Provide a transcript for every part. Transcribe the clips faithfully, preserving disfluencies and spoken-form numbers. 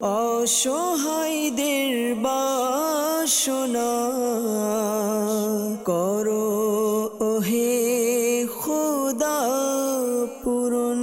অসহায়দের বাসনা করো ওহে খোদা পূরণ।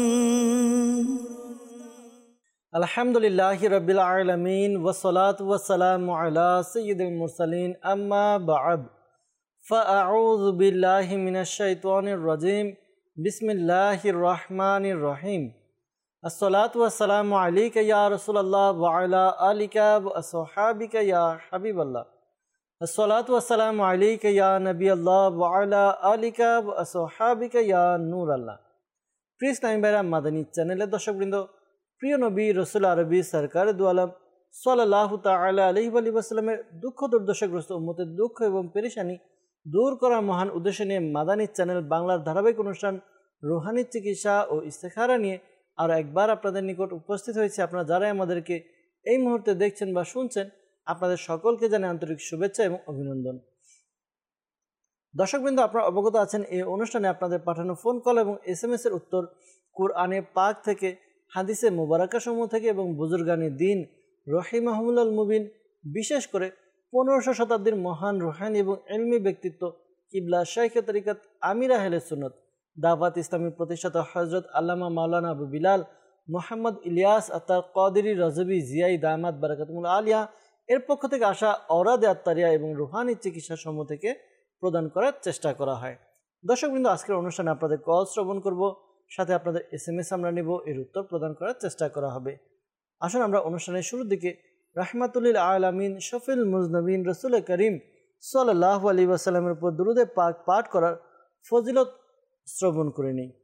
আলহামদুলিল্লাহি রাব্বিল আলামিন ওয়াসসালাতু ওয়াসসালামু আলা সাইয়্যিদিল মুরসালিন আম্মা বা'দ ফাআউযু বিল্লাহি মিনাশ শাইতানির রাজীম বিসমিল্লাহির রহমানির রহিম। আসসালাতু ওয়াসসালামু আলাইকা ইয়া রাসূলুল্লাহ ওয়া আলা আলিকা ওয়া আসহাবিকা ইয়া হাবিবাল্লাহ। আসসালাতু ওয়াসসালামু আলাইকা ইয়া নবিয়াল্লাহ ওয়া আলা আলিকা ওয়া আসহাবিকা ইয়া নূরাল্লাহ। প্রিয় ইসলামী ভাইরা, মাদানী চ্যানেলের দর্শকবৃন্দ, প্রিয় নবী রসুল আরবি সরকার দু আলম সাল্লাল্লাহু তাআলা আলাইহি ওয়া সাল্লামের দুঃখ দুর্দশাগ্রস্ত উম্মতের দুঃখ এবং পেরেশানি দূর করার মহান উদ্দেশ্য নিয়ে মাদানী চ্যানেল বাংলার ধারাবাহিক অনুষ্ঠান রুহানি চিকিৎসা ও ইস্তেখারা নিয়ে আরও একবার আপনাদের নিকট উপস্থিত হয়েছে। আপনারা যারাই আমাদেরকে এই মুহূর্তে দেখছেন বা শুনছেন, আপনাদের সকলকে জানাই আন্তরিক শুভেচ্ছা এবং অভিনন্দন। দর্শকবৃন্দ, আপনারা অবগত আছেন এই অনুষ্ঠানে আপনাদের পাঠানো ফোন কল এবং এস এম এস এর উত্তর কুরআনে পাক থেকে, হাদিসে মুবারাকাসমূহ থেকে এবং বুজুর্গানি দিন রহিমাহুমুল মুবিন, বিশেষ করে পনেরোশো শতাব্দীর মহান রুহানি এবং ইলমি ব্যক্তিত্ব কিবলা শাইখে তরিকত আমির আহলে সুন্নাত দাওয়াত ইসলামী প্রতিষ্ঠাতা হযরত আল্লামা মাওলানা আবু বিলাল মোহাম্মদ ইলিয়াস আত্তার কাদেরী রজবি জিয়াই দামাত বারাকাতুল আলিয়া এর পক্ষ থেকে আসা অরাদে আত্তারিয়া এবং রুহানি চিকিৎসা সমূহ থেকে প্রদান করার চেষ্টা করা হয়। দর্শকবৃন্দ, আজকের অনুষ্ঠানে আপনাদের কল শ্রবণ করব, সাথে আপনাদের এস এম এস আমরা নেব, এর উত্তর প্রদান করার চেষ্টা করা হবে। আসুন আমরা অনুষ্ঠানের শুরুর দিকে রাহমাতুল্লিল আলামিন শফিল মুজনবিন রসুল করিম সাল্লাল্লাহু আলাইহি ওয়াসাল্লামের উপর দুরুদে পাক পাঠ করার ফজিলত শ্রবণ করে নিই।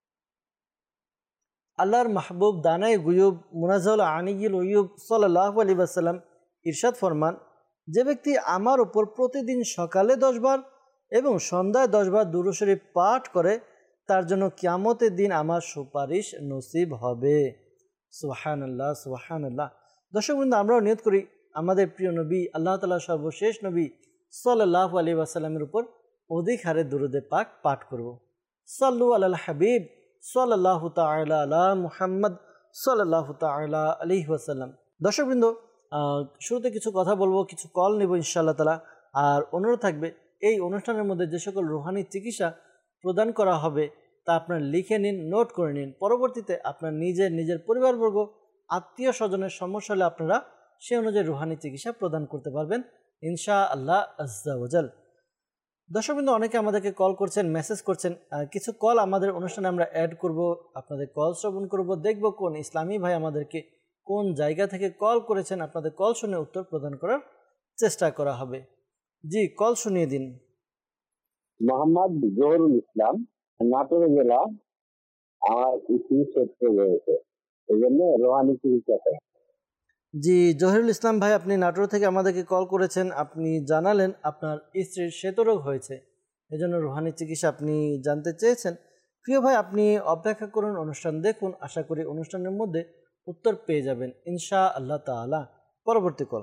আল্লাহর মাহবুব দানাই গুয়ুব মুনাজ্জাল আনিয়ুল উয়ুব সাল্লাল্লাহু আলাইহি ওয়াসাল্লাম ইরশাদ ফরমান, যে ব্যক্তি আমার উপর প্রতিদিন সকালে দশবার এবং সন্ধ্যায় দশবার দুরূদ শরীফ পাঠ করে, তার জন্য কিয়ামতের দিন আমার সুপারিশ নসিব হবে। সুবহানাল্লাহ, সুবহানাল্লাহ। দর্শকবৃন্দ, আমরাও নিয়ত করি আমাদের প্রিয় নবী, আল্লাহ তাআলার সর্বশেষ নবী সাল্লাল্লাহু আলাইহি ওয়াসাল্লামের উপর অধিক হারে দুরুদে পাক পাঠ করব। সাল্লু আলাল হাবিব সাল্লাল্লাহু তাআলা আলা মুহাম্মদ সাল্লাল্লাহু তাআলা আলাইহি ওয়াসাল্লাম। দর্শকবৃন্দ, শুরুতে কিছু কথা বলবো, কিছু কল নেব ইনশাআল্লাহ তাআলা। আর অনুরোধ থাকবে, এই অনুষ্ঠানের মধ্যে যে সকল রুহানি চিকিৎসা প্রদান করা হবে তা আপনার লিখে নিন, নোট করে নিন। পরবর্তীতে আপনার নিজের নিজের পরিবারবর্গ, আত্মীয় স্বজনের সমস্যা হলে আপনারা সে অনুযায়ী রুহানি চিকিৎসা প্রদান করতে পারবেন ইনশাআল্লাহ আজ্জা ওয়াজাল। দর্শকবৃন্দ, অনেকে আমাদেরকে কল করছেন, মেসেজ করছেন। কিছু কল আমাদের অনুষ্ঠানে আমরা অ্যাড করব, আপনাদের কল শ্রবণ করব, দেখব কোন ইসলামী ভাই আমাদেরকে কোন জায়গা থেকে কল করেছেন। আপনাদের কল শুনে উত্তর প্রদান করার চেষ্টা করা হবে। জি, কল শুনিয়ে দিন। মোহাম্মদ জহুরুল ইসলাম, নাটোর জেলা। আমার স্ত্রী ক্ষেত্রে রয়েছে, এই জন্য রোহানি চিকিৎসা করে। জি, জহিরুল ইসলাম ভাই, আপনি নাটোর থেকে আমাদেরকে কল করেছেন। আপনি জানালেন আপনার স্ত্রীর শ্বেতরোগ হয়েছে, এজন্য রুহানি চিকিৎসা আপনি জানতে চেয়েছেন। প্রিয় ভাই, আপনি অপেক্ষা করুন, অনুষ্ঠান দেখুন, আশা করি অনুষ্ঠানের মধ্যে উত্তর পেয়ে যাবেন ইনশা আল্লাহ তাআলা। পরবর্তী কল।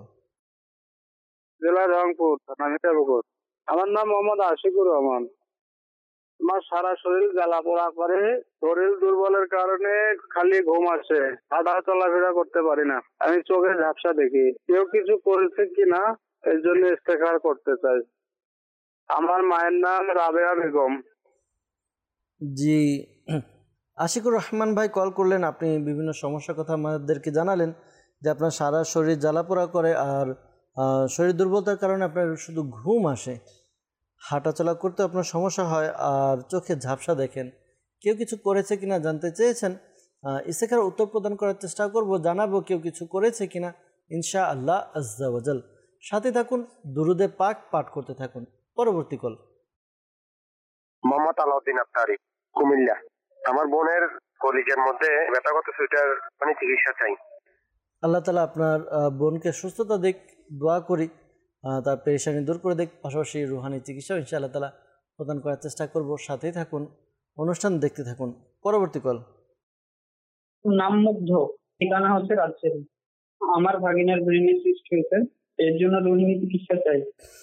জেলা রংপুর, থানা মিঠাপুকুর। আমার নাম মোহাম্মদ আশিকুর রহমান। আমার সারা শরীর জ্বালা পোড়া করে, শরীর দুর্বলের কারণে খালি ঘুম আসে, হাঁটা চলাফেরা করতে পারি না, আমি চোখে ঝাপসা দেখি। কেউ কিছু করেছে কিনা এর জন্য ইস্তেখার করতে চাই। আমার মায়ের নাম রাবেয়া বেগম। জি, আশিকুর রহমান ভাই কল করলেন, আপনি বিভিন্ন সমস্যার কথা আমাদেরকে জানালেন যে আপনার সারা শরীর জ্বালাপোড়া করে আর শরীর দুর্বলতার কারণে আপনার শুধু ঘুম আসে, হাঁটাচলা করতে আপনার সমস্যা হয় আর চোখে ঝাপসা দেখেন। কেউ কিছু করেছে কিনা জানতে চেয়েছেন। ইস্তেখার উত্তর প্রদান করার চেষ্টা করব, জানাবো কেউ কিছু করেছে কিনা ইনশা আল্লাহ আজ্জা ওয়াজাল। সাথে থাকুন, দুরুদে পাক পাঠ করতে থাকুন। পরবর্তী কল। মোহাম্মদ আলাউদ্দিন আফতারি, কুমিল্লা। আমার বোনের কলিজের মধ্যে ব্যথা করতেছে, এটার মানে চিকিৎসা চাই। আল্লাহ তাআলা আপনার বোনকে সুস্থতা দিক, দোয়া করি তার পেরেশানি দূর করে দিক। পাশাপাশি রুহানি চিকিৎসা ইনশাআল্লাহ তাআলা প্রদান করার চেষ্টা করব। সাথেই থাকুন, অনুষ্ঠান দেখতে থাকুন। পরবর্তী কল। নাম মুগ্ধ, ঠিকানা হচ্ছে রাজশাহী। আমার ভাগিনার ব্রেনে সিস্ট হয়েছে, এর জন্য রুহানি চিকিৎসা চাই।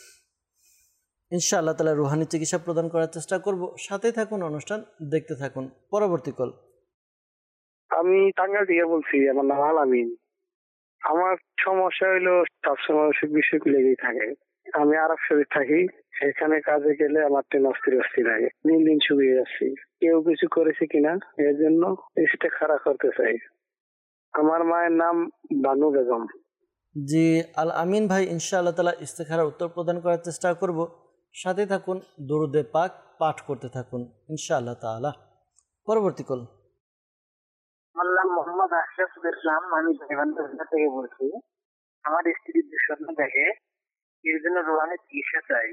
ইনশাআল্লাহ তাআলা রুহানি চিকিৎসা প্রদান করার চেষ্টা করব। সাথেই থাকুন, অনুষ্ঠান দেখতে থাকুন। পরবর্তী কল। আমি টাঙ্গাইল থেকে বলছি, আমার নাম আলামিন। আমার সমস্যা হইলো সবসময় অসুখ বিসুখ লেগেই থাকে। আমি আরব শরীফ থাকি, সেখানে কাজে গেলে আমার ট্রেন অস্থির অস্থির লাগে, দিন দিন শুকিয়ে যাচ্ছি। কেউ কিছু করেছে কিনা এর জন্য এসিটা খারাপ করতে চাই। আমার মায়ের নাম বানু বেগম। জি আল আমিন ভাই, ইনশাআল্লাহ তাআলা ইস্তেখারার উত্তর প্রদান করার চেষ্টা করব। সাথে থাকুন, দরুদে পাক পাঠ করতে থাকুন ইনশাআল্লাহ তাআলা। পরবর্তী কল। আমার নাম মোহাম্মদ আশরাফুল ইসলাম, আমি গাইবান্ধা থেকে বলছি। আমার স্ত্রীর দুঃস্বপ্ন দেখে, এর জন্য রোহানি চিকিৎসা চাই।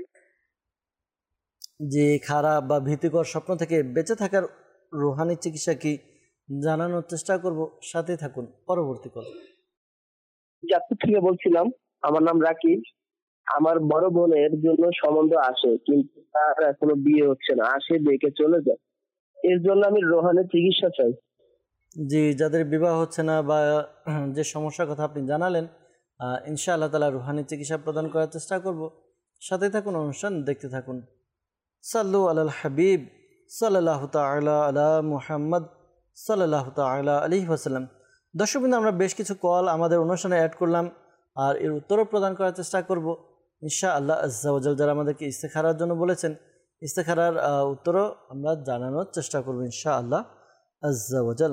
যে খারাপ বা ভীতিকর স্বপ্ন থেকে বেঁচে থাকার রুহানি চিকিৎসা কি জানানোর চেষ্টা করব, সাথে থাকুন। পরবর্তী কল। চাঁদপুর থেকে বলছিলাম, আমার নাম রাকিব। আমার বড় বোনের জন্য সম্বন্ধ আসে, কিন্তু তার এখনো বিয়ে হচ্ছে না, আসে দেখে চলে যায়। এর জন্য আমি রোহানি চিকিৎসা চাই। জি, যাদের বিবাহ হচ্ছে না বা যে সমস্যার কথা আপনি জানালেন, ইনশাআল্লাহ তাআলা রুহানি চিকিৎসা প্রদান করার চেষ্টা করব। সাথে থাকুন, অনুষ্ঠান দেখতে থাকুন। সাল্লু আলাল হাবিব সাল্লাল্লাহু তাআলা আলা মুহাম্মদ সাল্লাল্লাহু তাআলা আলাইহি ওয়াসাল্লাম। দর্শকবৃন্দ, আমরা বেশ কিছু কল আমাদের অনুষ্ঠানে অ্যাড করলাম, আর এর উত্তরও প্রদান করার চেষ্টা করব ইনশাআল্লাহ আজ্জা ওয়া জাল। যারা আমাদেরকে ইস্তেখারার জন্য বলেছেন, ইস্তেখারার উত্তরও আমরা জানানোর চেষ্টা করব ইনশাআল্লাহ আজ্জা ওয়া জাল।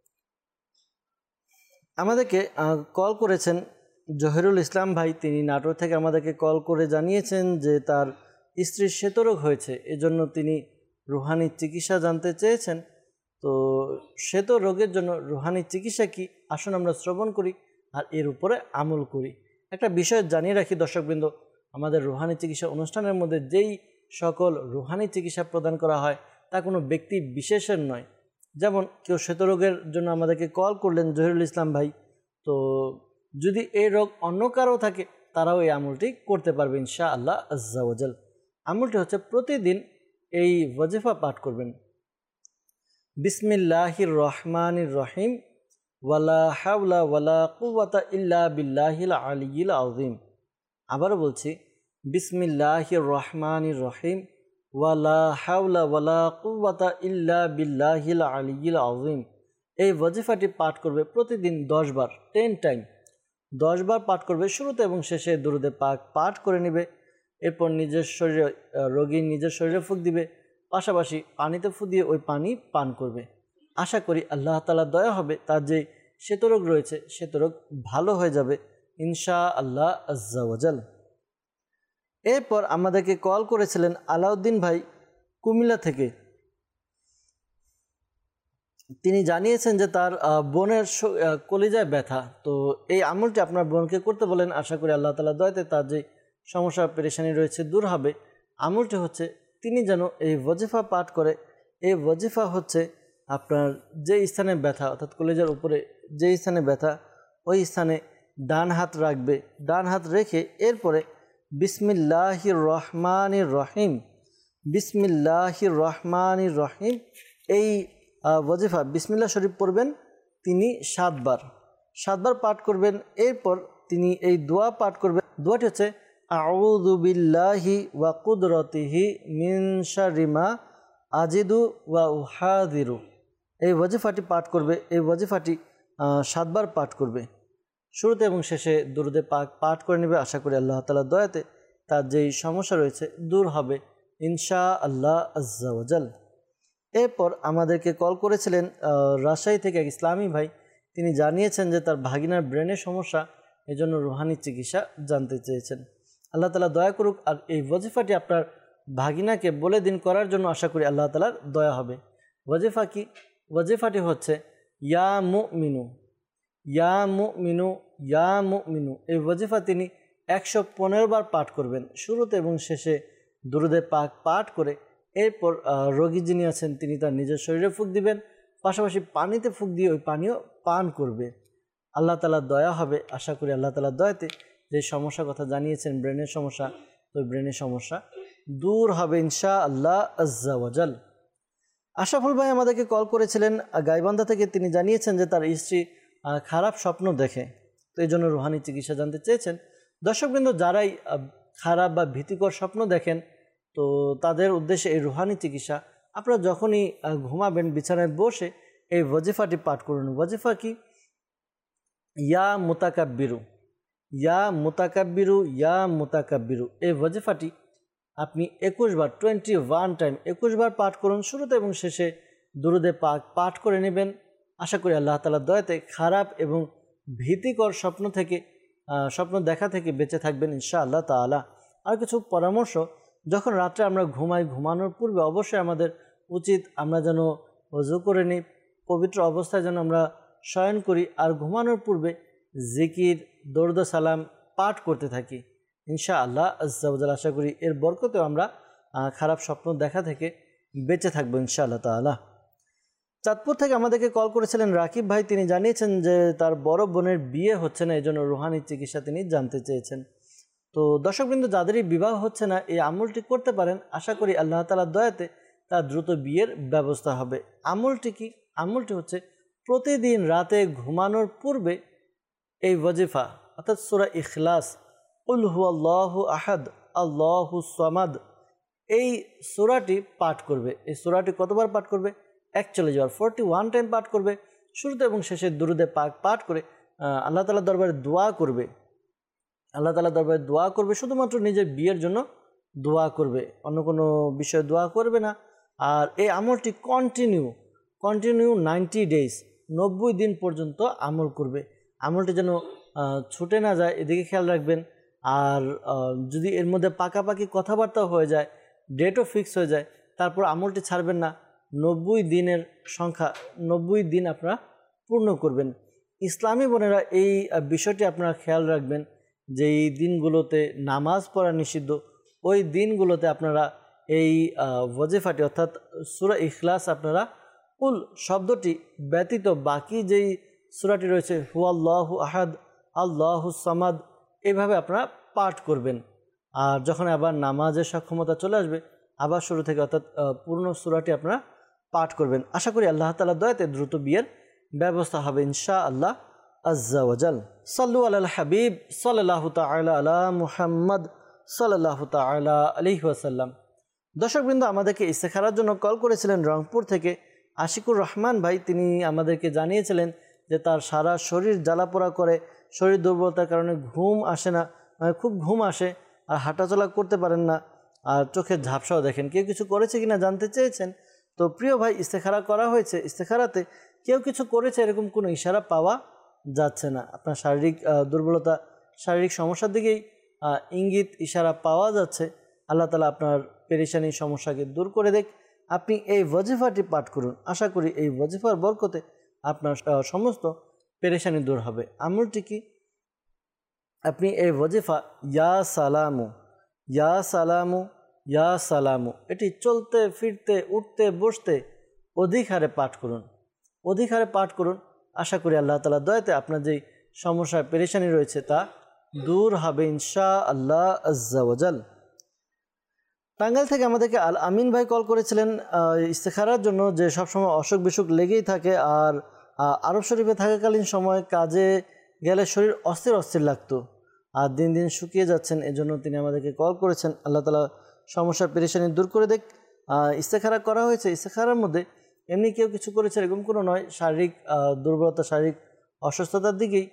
আমাদেরকে কল করেছেন জহিরুল ইসলাম ভাই, তিনি নাটোর থেকে আমাদেরকে কল করে জানিয়েছেন যে তার স্ত্রীর শ্বেতরোগ হয়েছে, এজন্য তিনি রুহানি চিকিৎসা জানতে চেয়েছেন। তো শ্বেত রোগের জন্য রুহানি চিকিৎসা কি, আসুন আমরা শ্রবণ করি আর এর উপরে আমল করি। একটা বিষয় জানিয়ে রাখি দর্শকবৃন্দ, আমাদের রুহানি চিকিৎসা অনুষ্ঠানের মধ্যে যেই সকল রুহানি চিকিৎসা প্রদান করা হয় তা কোনো ব্যক্তি বিশেষের নয়। যেমন কেউ শ্বেতরোগের জন্য আমাদেরকে কল করলেন জহিরুল ইসলাম ভাই, তো যদি এই রোগ অন্য কারো থাকে তারাও এই আমলটি করতে পারবে ইনশাআল্লাহ আজ্জা ওয়া জাল। আমলটি হচ্ছে প্রতিদিন এই ওয়াজিফা পাঠ করবেন, বিসমিল্লাহির রহমানির রহিম, ওয়ালা হাওলা ওয়ালা কুওয়াতা ইল্লা বিল্লাহিল আলিয়্যিল আযীম। আবারও বলছি, বিসমিল্লাহির রহমানির রহিম, ওয়ালা হাওলা ওয়ালা কুওয়াতা ইল্লা বিল্লাহিল আলিয়্যিল আযীম। এই ওয়াজিফাটি পাঠ করবে প্রতিদিন দশ বার, টেন টাইম দশ বার পাঠ করবে। শুরুতে এবং শেষে দুরুদে পাক পাঠ করে নেবে। এরপর নিজের শরীরে, রোগী নিজের শরীরে ফুঁক দিবে, পাশাপাশি পানিতে ফু দিয়ে ওই পানি পান করবে। আশা করি আল্লাহ তাআলা দয়া হবে, তার যে শ্বেতরোগ রয়েছে শ্বেতরোগ ভালো হয়ে যাবে ইনশাআল্লাহ আজ্জা ওয়া জাল। এরপর আমাদেরকে কল করেছিলেন আলাউদ্দিন ভাই কুমিল্লা থেকে। তিনি জানিয়েছেন যে তার বোনের কলিজায় ব্যথা, তো এই আমলটি আপনার বোনকে করতে বলেন। আশা করি আল্লাহ তাআলা দয়াতে তার যে সমস্যা পেরেশানি রয়েছে দূর হবে। আমলটি হচ্ছে তিনি যেন এই ওয়াজিফা পাঠ করে। এই ওয়াজিফা হচ্ছে আপনার যে স্থানে ব্যথা, অর্থাৎ কলিজার উপরে যে স্থানে ব্যথা, ওই স্থানে ডান হাত রাখবে। ডান হাত রেখে এরপরে বিসমিল্লাহির রহমানির রহিম, বিসমিল্লাহির রহমানির রহিম এই ওয়াজিফা বিসমিল্লাহ শরীফ পড়বেন তিনি সাতবার সাতবার পাঠ করবেন। এরপর তিনি এই দোয়া পাঠ করবেন। দোয়াটি হচ্ছে আউযু বিল্লাহি ওয়া কুদরতিহি মিন শাররি মা আজিদু ওয়া উহাযিরু। এই ওয়াজিফাটি পাঠ করবে। এই ওয়াজিফাটি সাতবার পাঠ করবে। শুরুতে এবং শেষে দুরুদে পাক পাঠ করে নেবে। আশা করি আল্লাহ তাআলার দয়াতে তার যেই সমস্যা রয়েছে দূর হবে ইনশাআল্লাহ আজ্জা ওয়া জাল। এরপর আমাদেরকে কল করেছিলেন রাজশাহী থেকে এক ইসলামী ভাই। তিনি জানিয়েছেন যে তার ভাগিনার ব্রেনের সমস্যা, এজন্য রুহানি চিকিৎসা জানতে চেয়েছেন। আল্লাহ তাআলা দয়া করুক। আর এই ওয়াজিফাটি আপনার ভাগিনাকে বলে দিন করার জন্য, আশা করি আল্লাহ তাআলার দয়া হবে। ওয়াজিফা কি? ওয়াজিফাটি হচ্ছে ইয়া মুমিনু, ইয়া মুমিনু, ইয়া মুমিনু। এই ওয়াজিফা তিনি একশো পনেরো বার পাঠ করবেন, শুরুতে এবং শেষে দুরুদে পাক পাঠ করে। এরপর রোগী যিনি আছেন তিনি তার নিজের শরীরে ফুঁক দিবেন, পাশাপাশি পানিতে ফুঁক দিয়ে ওই পানিও পান করবে। আল্লাহ তাআলার দয়া হবে। আশা করি আল্লাহ তাআলার দয়াতে যে সমস্যার কথা জানিয়েছেন ব্রেনের সমস্যা, তো ব্রেনের সমস্যা দূর হবে ইনশাআল্লাহ আজ্জা ওয়া জাল। আশরাফুল ভাই আমাদেরকে কল করেছিলেন গাইবান্ধা থেকে। তিনি জানিয়েছেন যে তার স্ত্রী খারাপ স্বপ্ন দেখে, তো এই জন্য রুহানি চিকিৎসা জানতে চেয়েছেন। দর্শকবৃন্দ, যারাই খারাপ বা ভীতিকর স্বপ্ন দেখেন, তো তাদের উদ্দেশ্যে এই রুহানি চিকিৎসা। আপনারা যখনই ঘুমাবেন বিছানায় বসে এই ওয়াজিফাটি পাঠ করুন। ওয়াজিফা কি? ইয়া মুতাকাব্বিরু, ইয়া মুতাকাব্বিরু, ইয়া মুতাকাব্বিরু, এই ওয়াজিফাটি আপনি একুশ বার টোয়েন্টি ওয়ান টাইম একুশ বার পাঠ করুন। শুরুতে এবং শেষে দুরুদে পাক পাঠ করে নেবেন। আশা করি আল্লাহ তাআলার দয়াতে খারাপ এবং ভীতিকর স্বপ্ন থেকে স্বপ্ন দেখা থেকে বেঁচে থাকবেন ইনশাআল্লাহ তাআলা। আর কিছু পরামর্শ, যখন রাত্রে আমরা ঘুমাই, ঘুমানোর পূর্বে অবশ্যই আমাদের উচিত আমরা যেন ওযু করে নিই, পবিত্র অবস্থায় যেন আমরা শয়ন করি, আর ঘুমানোর পূর্বে জিকির, দরুদ সালাম পাঠ করতে থাকি ইনশাআল্লাহ আজ্জা ওয়া জাল। আশা করি এর বরকতেও আমরা খারাপ স্বপ্ন দেখা থেকে বেঁচে থাকবো ইনশাআল্লাহ তাআলা। চাঁদপুর থেকে আমাদেরকে কল করেছিলেন রাকিব ভাই, তিনি জানিয়েছেন যে তার বড় বোনের বিয়ে হচ্ছে না, এই জন্য রুহানি চিকিৎসা তিনি জানতে চেয়েছেন। তো দর্শকবৃন্দ, যাদেরই বিবাহ হচ্ছে না এই আমলটি করতে পারেন। আশা করি আল্লাহ তাআলার দয়াতে তার দ্রুত বিয়ের ব্যবস্থা হবে। আমলটি কি? আমলটি হচ্ছে প্রতিদিন রাতে ঘুমানোর পূর্বে এই ওয়াজিফা অর্থাৎ সূরা ইখলাস, কুল হুয়াল্লাহু আহাদ আল্লাহু সামাদ, এই সূরাটি পাঠ করবে। এই সূরাটি কতবার পাঠ করবে? একচল্লিশ বার, ফোরটি ওয়ান টাইম পাঠ করবে। শুরুতে এবং শেষে দুরুদে পাক পাঠ করে আল্লাহ তাআলার দরবারে দোয়া করবে। আল্লাহ তাআলার দরবারে দোয়া করবে, শুধুমাত্র নিজের বিয়ের জন্য দোয়া করবে, অন্য কোনো বিষয়ে দোয়া করবে না। আর এই আমলটি কন্টিনিউ কন্টিনিউ নাইনটি ডেজ, নব্বই দিন পর্যন্ত আমল করবে। আমলটি যেন ছুটে না যায়, এদিকে খেয়াল রাখবেন। আর যদি এর মধ্যে পাকাপাকি কথাবার্তাও হয়ে যায়, ডেটও ফিক্স হয়ে যায়, তারপর আমলটি ছাড়বেন না। নব্বই দিনের সংখ্যা, নব্বই দিন আপনারা পূর্ণ করবেন। ইসলামী বোনেরা, এই বিষয়টি আপনারা খেয়াল রাখবেন যে এই দিনগুলোতে নামাজ পড়া নিষিদ্ধ। ওই দিনগুলোতে আপনারা এই ওয়াজিফাটি অর্থাৎ সূরা ইখলাস আপনারা কুল শব্দটি ব্যতীত বাকি যেই সূরাটি রয়েছে হুয়াল্লাহু আহাদ আল্লাহু সামাদ, এইভাবে আপনারা পাঠ করবেন। আর যখন আবার নামাজের সক্ষমতা চলে আসবে, আবার শুরু থেকে অর্থাৎ পূর্ণ সূরাটি আপনারা পাঠ করবেন। আশা করি আল্লাহ তাআলার দয়াতে দ্রুত বিয়ের ব্যবস্থা হবে ইনশাআল্লাহ আজ্জা ওয়া জাল। সাল্লু আলাল হাবিব সাল্লাল্লাহু তাআলা আলা মুহাম্মদ সাল্লাল্লাহু তাআলা আলাইহি ওয়াসাল্লাম। দর্শকবৃন্দ, আমাদেরকে ইস্তেখারার জন্য কল করেছিলেন রংপুর থেকে আশিকুর রহমান ভাই। তিনি আমাদেরকে জানিয়েছিলেন যে তার সারা শরীর জ্বালাপোড়া করে, শরীর দুর্বলতার কারণে ঘুম আসে না, মানে খুব ঘুম আসে, আর হাঁটাচলা করতে পারেন না, আর চোখের ঝাপসাও দেখেন। কেউ কিছু করেছে কিনা জানতে চেয়েছেন। তো প্রিয় ভাই, ইস্তেখারা করা হয়েছে, ইস্তেখারাতে কেউ কিছু করেছে এরকম কোনো ইশারা পাওয়া যাচ্ছে না। আপনার শারীরিক দুর্বলতা, শারীরিক সমস্যার দিকেই ইঙ্গিত, ইশারা পাওয়া যাচ্ছে। আল্লাহ তাআলা আপনার পেরেশানি সমস্যাকে দূর করে দেখ। আপনি এই ওয়াজিফাটি পাঠ করুন। আশা করি এই ওয়াজিফার বরকতে আপনার সমস্ত পেরেশানি দূর হবে। আমলটি কি? আপনি এই ওয়াজিফা ইয়া সালামু ইয়া সালামু ইয়া সালামু এটি চলতে ফিরতে উঠতে বসতে অধিক হারে পাঠ করুন, অধিক হারে পাঠ করুন। আশা করি আল্লাহ তাআলার দয়াতে আপনার যেই সমস্যা পেরেশানি রয়েছে তা দূর হবে ইনশাআল্লাহ আজ্জা ওয়া জাল। টাঙ্গাইল থেকে আমাদেরকে আল আমিন ভাই কল করেছিলেন ইস্তেখারার জন্য, যে সবসময় অসুখ বিসুখ লেগেই থাকে, আর আরব শরীফে থাকাকালীন সময় কাজে গেলে শরীর অস্থির অস্থির লাগতো, আর দিন দিন শুকিয়ে যাচ্ছেন। এজন্য তিনি আমাদেরকে কল করেছেন। আল্লাহ তাআলা সমস্যা পেরেশানি দূর করে দেখ। ইস্তেখারা করা হয়েছে। ইস্তেখারার মধ্যে এমনি কেউ কিছু করেছে এরকম কোনো নয়, শারীরিক দুর্বলতা, শারীরিক অসুস্থতার দিকেই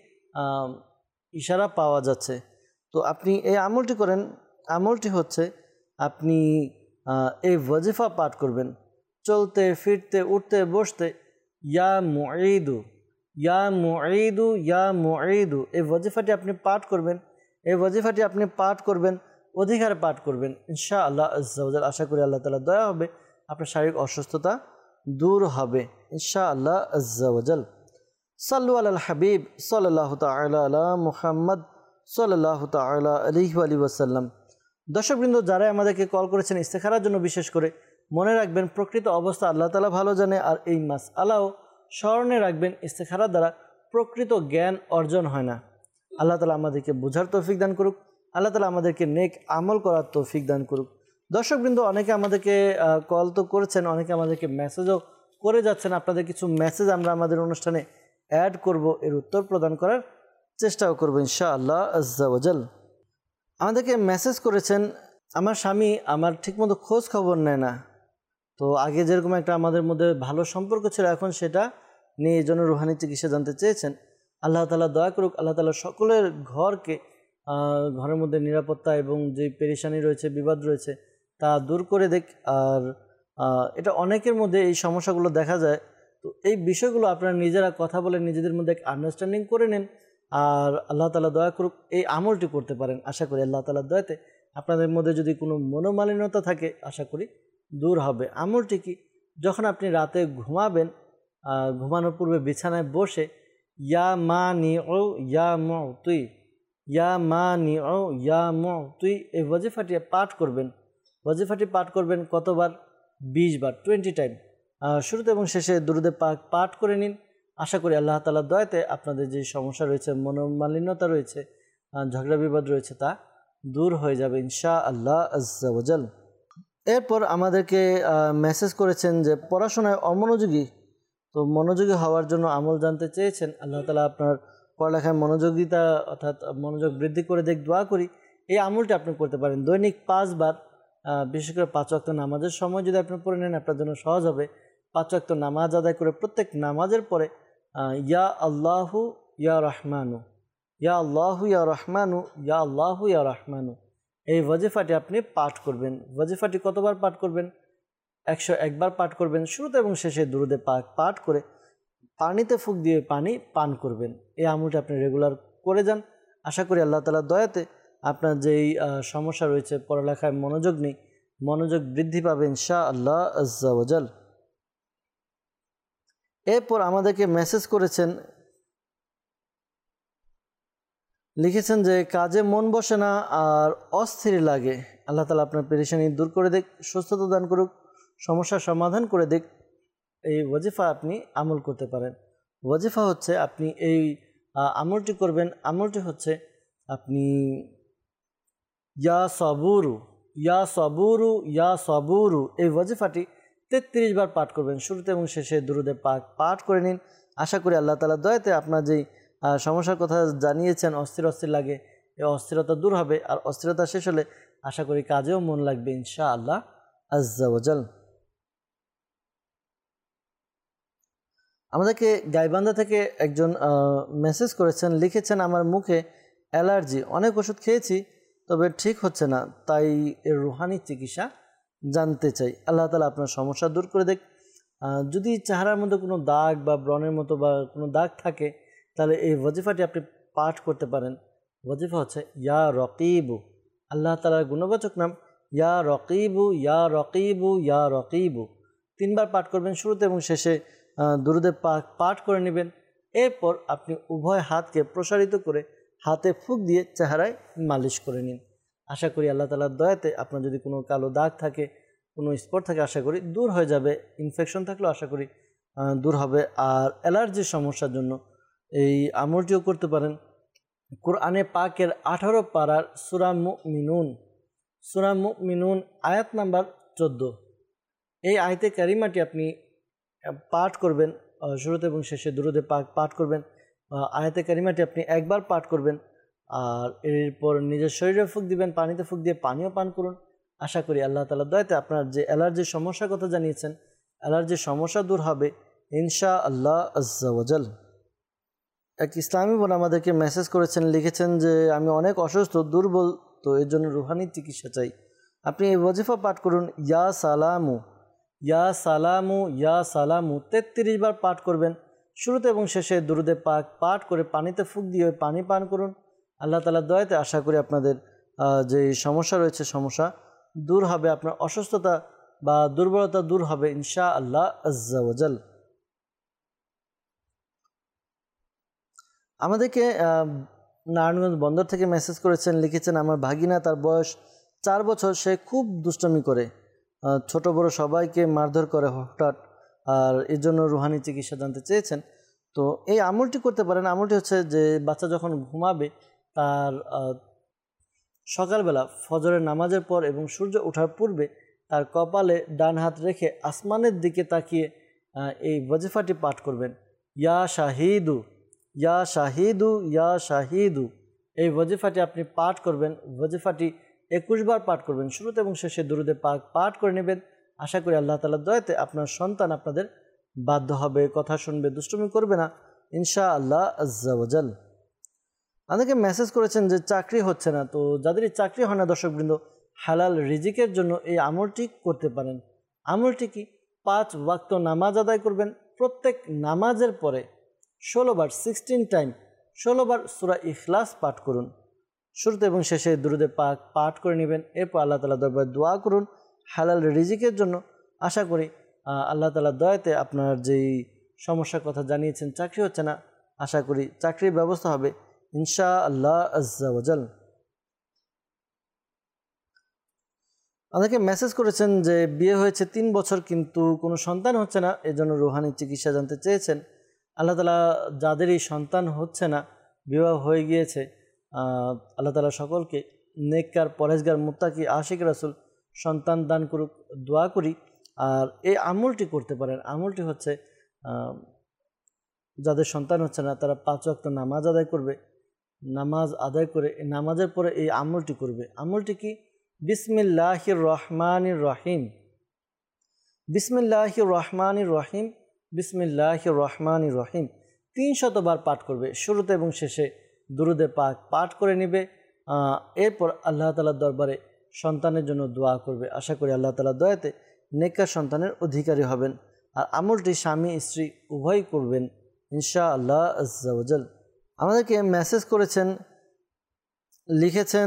ইশারা পাওয়া যাচ্ছে। তো আপনি এই আমলটি করেন। আমলটি হচ্ছে আপনি এই ওয়াজিফা পাঠ করবেন চলতে ফিরতে উঠতে বসতে। ইয়া মুঈদু ইয়া মুঈদু ইয়া মুঈদু এই ওয়াজিফাটি আপনি পাঠ করবেন। এই ওয়াজিফাটি আপনি পাঠ করবেন, অধিকারে পাঠ করবেন ইনশাআল্লাহ আজ্জা ওয়া জাল। আশা করি আল্লাহ তাআলা দয়া হবে, আপনার শারীরিক অসুস্থতা দূর হবে ইনশাআল্লাহ আজ্জা ওয়া জাল। সাল্লু আলাল হাবিব সাল্লাল্লাহু তাআলা আলা মুহাম্মদ সাল্লাল্লাহু তাআলা আলাইহি ওয়া সাল্লাম। দর্শকবৃন্দ, যারা আমাদেরকে কল করেছেন ইস্তেখারার জন্য, বিশেষ করে মনে রাখবেন প্রকৃত অবস্থা আল্লাহ তাআলা ভালো জানে। আর এই মাসআলাও স্মরণে রাখবেন, ইস্তেখারা দ্বারা প্রকৃত জ্ঞান অর্জন হয় না। আল্লাহ তাআলা আমাদেরকে বোঝার তৌফিক দান করুক। আল্লাহ তাআলা আমাদেরকে নেক আমল করার তৌফিক দান করুক। দর্শকবৃন্দ, অনেকে আমাদেরকে কল তো করেছেন, অনেকে আমাদেরকে মেসেজও করে যাচ্ছেন। আপনাদের কিছু মেসেজ আমরা আমাদের অনুষ্ঠানে অ্যাড করব, এর উত্তর প্রদান করার চেষ্টাও করব ইনশাআল্লাহ আজ্জা ওয়া জাল। আমাদেরকে মেসেজ করেছেন, আমার স্বামী আমার ঠিকমতো খোঁজ খবর নেয় না। তো আগে যেরকম একটা আমাদের মধ্যে ভালো সম্পর্ক ছিল, এখন সেটা নিয়ে এই জন্য রুহানি চিকিৎসা জানতে চেয়েছেন। আল্লাহ তাআলা দয়া করুক, আল্লাহ তাআলা সকলের ঘরকে ঘরের মধ্যে নিরাপত্তা এবং যে পেরেশানি রয়েছে, বিবাদ রয়েছে তা দূর করে দেখ। আর এটা অনেকের মধ্যে এই সমস্যাগুলো দেখা যায়। তো এই বিষয়গুলো আপনারা নিজেরা কথা বলে নিজেদের মধ্যে আন্ডারস্ট্যান্ডিং করে নেন, আর আল্লাহ তাআলা দয়া করুক এই আমলটি করতে পারেন। আশা করি আল্লাহ তাআলার দয়াতে আপনাদের মধ্যে যদি কোনো মনোমালিন্যতা থাকে আশা করি দূর হবে। আমলটি কি, যখন আপনি রাতে ঘুমাবেন, ঘুমানোর পূর্বে বিছানায় বসে ইয়া মা নি ও ইয়া মুতুই, ইয়া মা নি ও ইয়া মুতুই এই ওয়াজিফাটি পাঠ করবেন। ওয়াজিফাটি পাঠ করবেন কতবার? বিশ বার, টোয়েন্টি টাইম। শুরুতে এবং শেষে দুরুদে পাক পাঠ করে নিন। আশা করি আল্লাহ তাআলার দয়াতে আপনাদের যে সমস্যা রয়েছে, মনোমালিন্যতা রয়েছে, ঝগড়া বিবাদ রয়েছে তা দূর হয়ে যাবে ইনশাআল্লাহ আজ্জা ওয়াজাল। এরপর আমাদেরকে মেসেজ করেছেন যে পড়াশোনায় অমনোযোগী, তো মনোযোগী হওয়ার জন্য আমল জানতে চেয়েছেন। আল্লাহ তাআলা আপনার পড়ালেখায় মনোযোগিতা অর্থাৎ মনোযোগ বৃদ্ধি করে দেখ, দোয়া করি এই আমলটি আপনি করতে পারেন দৈনিক পাঁচবার। বিশেষ করে পাঁচ ওয়াক্ত নামাজের সময় যদি আপনি পড়ে নেন আপনার জন্য সহজ হবে। পাঁচ ওয়াক্ত নামাজ আদায় করে প্রত্যেক নামাজের পরে ইয়া আল্লাহু ইয়া রহমানু, ইয়া আল্লাহু ইয়া রহমানু, ইয়া আল্লাহু ইয়া রহমানু এই ওয়াজিফাটি আপনি পাঠ করবেন। ওয়াজিফাটি কতবার পাঠ করবেন? একশো একবার পাঠ করবেন। শুরুতে এবং শেষে দুরুদে পাক পাঠ করে পানিতে ফুঁক দিয়ে পানি পান করবেন। এই আমলটি আপনি রেগুলার করে যান। আশা করি আল্লাহ তাআলার দয়াতে আপনার যেই সমস্যা রয়েছে, পড়ালেখায় মনোযোগ নেই, মনোযোগ বৃদ্ধি পাবে ইনশাআল্লাহ আজ্জা ওয়াজাল। এরপর আমাদেরকে মেসেজ করেছেন, লিখেছেন যে কাজে মন বসে না আর অস্থির লাগে। আল্লাহ তাআলা আপনার পেরেশানি দূর করে দেখ, সুস্থতা দান করুক, সমস্যার সমাধান করে দেখ। এই ওয়াজিফা আপনি আমল করতে পারেন। ওয়াজিফা হচ্ছে আপনি এই আমলটি করবেন। আমলটি হচ্ছে আপনি ইয়া সবুরু, ইয়া সবুরু, ইয়া সবুরু এই ওয়াজিফাটি তেত্রিশ বার পাঠ করবেন। শুরুতে এবং শেষে দুরুদে পাক পাঠ করে নিন। আশা করি আল্লাহ তাআলার দয়াতে আপনার যেই সমস্যার কথা জানিয়েছেন, অস্থির অস্থির লাগে, এই অস্থিরতা দূর হবে। আর অস্থিরতা শেষ হলে আশা করি কাজেও মন লাগবে ইনশাআল্লাহ আজ্জা ওয়াজাল। আমাদেরকে গাইবান্ধা থেকে একজন মেসেজ করেছেন, লিখেছেন আমার মুখে অ্যালার্জি, অনেক ওষুধ খেয়েছি তবে ঠিক হচ্ছে না, তাই এর রুহানি চিকিৎসা জানতে চাই। আল্লাহ তাআলা আপনার সমস্যা দূর করে দেখ। যদি চেহারার মধ্যে কোনো দাগ বা ব্রণের মতো বা কোনো দাগ থাকে তাহলে এই ওয়াজিফাটি আপনি পাঠ করতে পারেন। ওয়াজিফা হচ্ছে ইয়া রকিবু, আল্লাহ তাআলার গুণবাচক নাম ইয়া রকিবু, ইয়া রকিবু, ইয়া রকিবু তিনবার পাঠ করবেন। শুরুতে এবং শেষে দুরুদে পাক পাঠ করে নেবেন। এরপর আপনি উভয় হাতকে প্রসারিত করে হাতে ফুঁক দিয়ে চেহারায় মালিশ করে নিন। আশা করি আল্লাহ তাআলার দয়াতে আপনার যদি কোনো কালো দাগ থাকে, কোনো স্পট থাকে আশা করি দূর হয়ে যাবে। ইনফেকশন থাকলেও আশা করি দূর হবে। আর অ্যালার্জির সমস্যার জন্য এই আমলটিও করতে পারেন। কোরআনে পাকের আঠারো পারার সূরা মুমিনুন, সূরা মুমিনুন আয়াত নাম্বার চোদ্দো, এই আয়াতে কারিমাটি আপনি পাঠ করবেন। শুরুতে এবং শেষে দুরুদে পাক পাঠ করবেন। আয়াতে কারিমাটি আপনি একবার পাঠ করবেন। আর এরপর নিজের শরীরে ফুঁক দিবেন, পানিতে ফুঁক দিয়ে পানিও পান করুন। আশা করি আল্লাহ তাআলার দয়াতে আপনার যে অ্যালার্জির সমস্যার কথা জানিয়েছেন, অ্যালার্জির সমস্যা দূর হবে ইনশাআল্লাহ আজ্জা ওয়াজাল। এক ইসলামী বোন আমাদেরকে মেসেজ করেছেন, লিখেছেন যে আমি অনেক অসুস্থ, দুর্বল, তো এর জন্য রুহানি চিকিৎসা চাই। আপনি এই ওয়াজিফা পাঠ করুন ইয়া সালামু, ইয়া সালামু, ইয়া সালামু তেত্রিশ বার পাঠ করবেন। শুরুতে এবং শেষে দুরুদে পাক পাঠ করে পানিতে ফুঁক দিয়ে পানি পান করুন। আল্লাহ তাআলার দয়াতে আশা করি আপনাদের যে সমস্যা রয়েছে সমস্যা দূর হবে, আপনার অসুস্থতা বা দুর্বলতা দূর হবে ইনশাআল্লাহ আজ্জা ওয়াজাল। আমাদেরকে নারায়ণগঞ্জ বন্দর থেকে মেসেজ করেছেন, লিখেছেন আমার ভাগিনা, তার বয়স চার বছর, সে খুব দুষ্টামি করে, ছোট বড় সবাইকে মারধর করে হঠাৎ, আর এর জন্য রুহানি চিকিৎসা জানতে চেয়েছেন। তো এই আমলটি করতে পারেন। আমলটি হচ্ছে যে বাচ্চা যখন ঘুমাবে তার সকালবেলা ফজরের নামাজের পর এবং সূর্য ওঠার পূর্বে তার কপালে ডান হাত রেখে আসমানের দিকে তাকিয়ে এই ওয়াজিফাটি পাঠ করবেন ইয়া শাহিদু, ইয়া শাহিদু, ইয়া শাহিদু এই ওয়াজিফাটি আপনি পাঠ করবেন। ওয়াজিফাটি একুশ বার পাঠ করবেন। শুরুতে এবং শেষে দুরুদে পাক পাঠ করে নেবেন। আশা করি আল্লাহ তাআলার দয়াতে আপনার সন্তান আপনাদের বাধ্য হবে, কথা শুনবে, দুষ্টুমি করবে না ইনশা আল্লাহ আজ্জা ওয়াজাল। আমাদেরকে মেসেজ করেছেন যে চাকরি হচ্ছে না, তো যাদেরই চাকরি হয় না দর্শকবৃন্দ, হালাল রিজিকের জন্য এই আমলটি করতে পারেন। আমলটি কি? পাঁচ ওয়াক্ত নামাজ আদায় করবেন। প্রত্যেক নামাজের পরে ষোলোবার সিক্সটিন টাইম ষোলোবার সূরা ইখলাস পাঠ করুন। শুরুতে এবং শেষে দুরুদে পাক পাঠ করে নেবেন। এরপর আল্লাহ তাআলা দরবারে দোয়া করুন হালাল রিজিকের জন্য। আশা করি আল্লাহ তাআলার দয়াতে আপনার যেই সমস্যার কথা জানিয়েছেন, চাকরি হচ্ছে না, আশা করি চাকরির ব্যবস্থা হবে ইনশা আল্লাহ আজ্জা ওয়াজাল। আমাদেরকে মেসেজ করেছেন যে বিয়ে হয়েছে তিন বছর কিন্তু কোনো সন্তান হচ্ছে না, এজন্য রুহানি চিকিৎসা জানতে চেয়েছেন। আল্লাহ তাআলা যাদেরই সন্তান হচ্ছে না, বিবাহ হয়ে গিয়েছে, আল্লাহ তাআলা সকলকে নেককার, পরহেজগার, মুত্তাকি, আশিক রাসূল সন্তান দান করুক, দোয়া করি। আর এই আমলটি করতে পারেন। আমলটি হচ্ছে যাদের সন্তান হচ্ছে না তারা পাঁচ ওয়াক্ত নামাজ আদায় করবে। নামাজ আদায় করে নামাজের পরে এই আমলটি করবে। আমলটি কি? বিসমিল্লাহির রহমানির রহিম, বিসমিল্লাহির রহমানির রহিম, বিসমিল্লাহির রহমানির রহিম তিন শতবার পাঠ করবে। শুরুতে এবং শেষে দুরুদে পাক পাঠ করে নেবে। এরপর আল্লাহ তাআলার দরবারে সন্তানের জন্য দোয়া করবে। আশা করি আল্লাহ তাআলার দয়াতে নেককার সন্তানের অধিকারী হবেন। আর আমলটি স্বামী স্ত্রী উভয় করবেন ইনশা আল্লাহ আজ্জা ওয়াজাল। আমাদেরকে মেসেজ করেছেন, লিখেছেন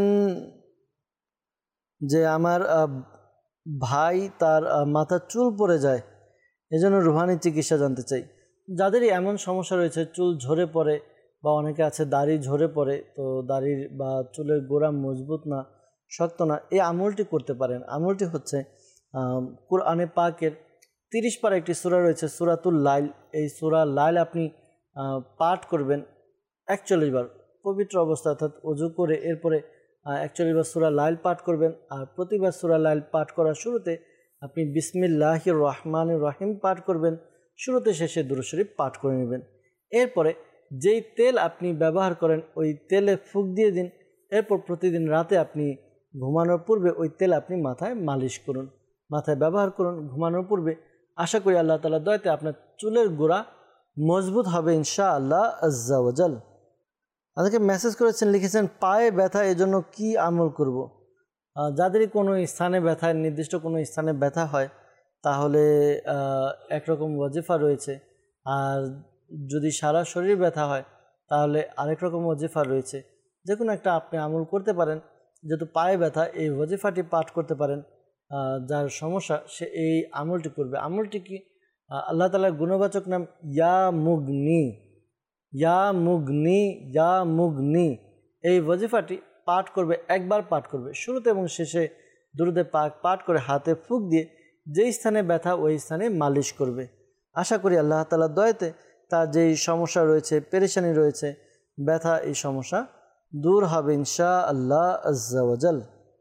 যে আমার ভাই তার মাথার চুল পড়ে যায়, এজন্য রুহানি চিকিৎসা জানতে চাই। যাদেরই এমন সমস্যা রয়েছে, চুল ঝরে পড়ে বা অনেকে আছে দাড়ি ঝরে পড়ে, তো দাড়ির বা চুলের গোড়া মজবুত না, শক্ত না, এই আমলটি করতে পারেন। আমলটি হচ্ছে কুরআনে পাকের তিরিশ পারা একটি সূরা রয়েছে সূরাতুল লাইল। এই সূরা লাইল আপনি পাঠ করবেন একচল্লিশ বার পবিত্র অবস্থা, অর্থাৎ ওযু করে এরপরে একচল্লিশ বার সূরা লাইল পাঠ করবেন। আর প্রতিবার সূরা লাইল পাঠ করার শুরুতে আপনি বিসমিল্লাহির রহমানির রহিম পাঠ করবেন। শুরুতে শেষে দুরূদ শরীফ পাঠ করে নেবেন। এরপরে যেই তেল আপনি ব্যবহার করেন ওই তেলে ফুঁক দিয়ে দিন। এরপর প্রতিদিন রাতে আপনি ঘুমানোর পূর্বে ওই তেল আপনি মাথায় মালিশ করুন, মাথায় ব্যবহার করুন ঘুমানোর পূর্বে। আশা করি আল্লাহ তাআলার দয়াতে আপনার চুলের গোড়া মজবুত হবে ইনশা আল্লাহ আজ্জা ওয়াজাল। আমাদেরকে মেসেজ করেছেন, লিখেছেন পায়ে ব্যথা, এজন্য কি আমল করব। যাদেরই কোনো স্থানে ব্যথা, নির্দিষ্ট কোনো স্থানে ব্যথা হয়, তাহলে একরকম ওয়াজিফা রয়েছে। আর যদি সারা শরীর ব্যথা হয় তাহলে আরেক রকম ওয়াজিফা রয়েছে। যে কোনো একটা আপনি আমল করতে পারেন। যেহেতু পায়ে ব্যথা, এই ওয়াজিফাটি পাঠ করতে পারেন। যার সমস্যা সে এই আমলটি করবে। আমলটি কি? আল্লাহ তাআলার গুণবাচক নাম ইয়া মুগনি, ইয়া মুগনি, ইয়া মুগনি। এই ওয়াজিফাটি পাঠ করবে, একবার পাঠ করবে। শুরুতে এবং শেষে দুরুদে পাক পাঠ করে হাতে ফুঁক দিয়ে যেই স্থানে ব্যথা ওই স্থানে মালিশ করবে। আশা করি আল্লাহ তাআলার দয়াতে তার যেই সমস্যা রয়েছে, পেরেশানি রয়েছে, ব্যথা, এই সমস্যা দূর হবে ইনশা আল্লাহ আজ্জা ওয়াজাল।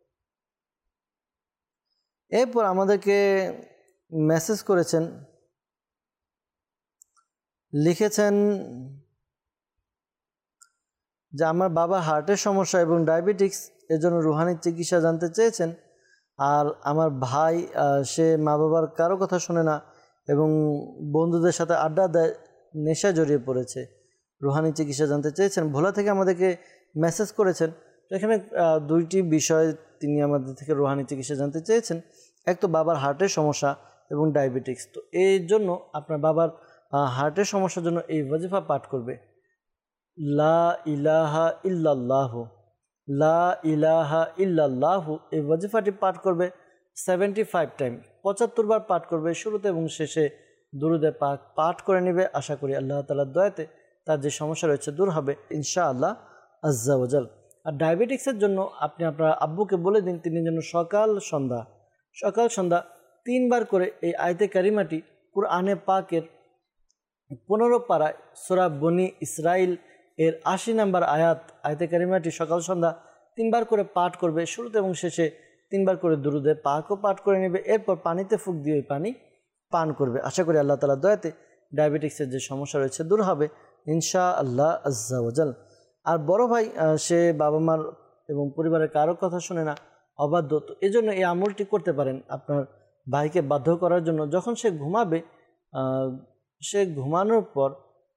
এরপর আমাদেরকে মেসেজ করেছেন, লিখেছেন যে আমার বাবা হার্টের সমস্যা এবং ডায়াবেটিক্স, এর জন্য রুহানি চিকিৎসা জানতে চেয়েছেন। আর আমার ভাই সে মা বাবার কারো কথা শোনে না এবং বন্ধুদের সাথে আড্ডা দেয়, নেশা জড়িয়ে পড়েছে, রুহানি চিকিৎসা জানতে চেয়েছেন। ভোলা থেকে আমাদেরকে মেসেজ করেছেন। এখানে দুইটি বিষয় তিনি আমাদের থেকে রুহানি চিকিৎসা জানতে চেয়েছেন। এক তো বাবার হার্টের সমস্যা এবং ডায়াবেটিক্স। তো এই জন্য আপনার বাবার হার্টের সমস্যার জন্য এই ওয়াজিফা পাঠ করবে, লা ইলাহা ইল্লাল্লাহু, লা ইলাহা ইল্লাল্লাহু। এই ওয়াজিফাটি পাঠ করবে সেভেন্টি ফাইভ টাইম, পঁচাত্তর বার পাঠ করবে। শুরুতে এবং শেষে দুরুদে পাক পাঠ করে নেবে। আশা করি আল্লাহ তাআলার দয়াতে তার যে সমস্যা রয়েছে দূর হবে ইনশা আল্লাহ আজ্জা ওয়াজাল। আর ডায়াবেটিক্সের জন্য আপনি আপনার আব্বুকে বলে দিন তিনি যেন সকাল সন্ধ্যা সকাল সন্ধ্যা তিনবার করে এই আয়াতে কারিমাটি কুরআনে পাকের পনেরো পারায় সূরা বনি ইসরাইল এর আশি নম্বর আয়াত আয়াতে কারিমাটি সকাল সন্ধ্যা তিনবার করে পাঠ করবে। শুরুতে এবং শেষে তিনবার করে দুরুদে পাকও পাঠ করে নেবে। এরপর পানিতে ফুঁক দিয়ে ওই পানি পান করবে। আশা করি আল্লাহ তাআলার দয়াতে ডায়াবেটিক্সের যে সমস্যা রয়েছে দূর হবে ইনশা আল্লাহ আজ্জা ওয়াজাল। আর বড় ভাই সে বাবা মার এবং পরিবারের কারো কথা শুনে না, অবাধ্য, তো এই জন্য এই আমলটি করতে পারেন আপনার ভাইকে বাধ্য করার জন্য। যখন সে ঘুমাবে, সে ঘুমানোর পর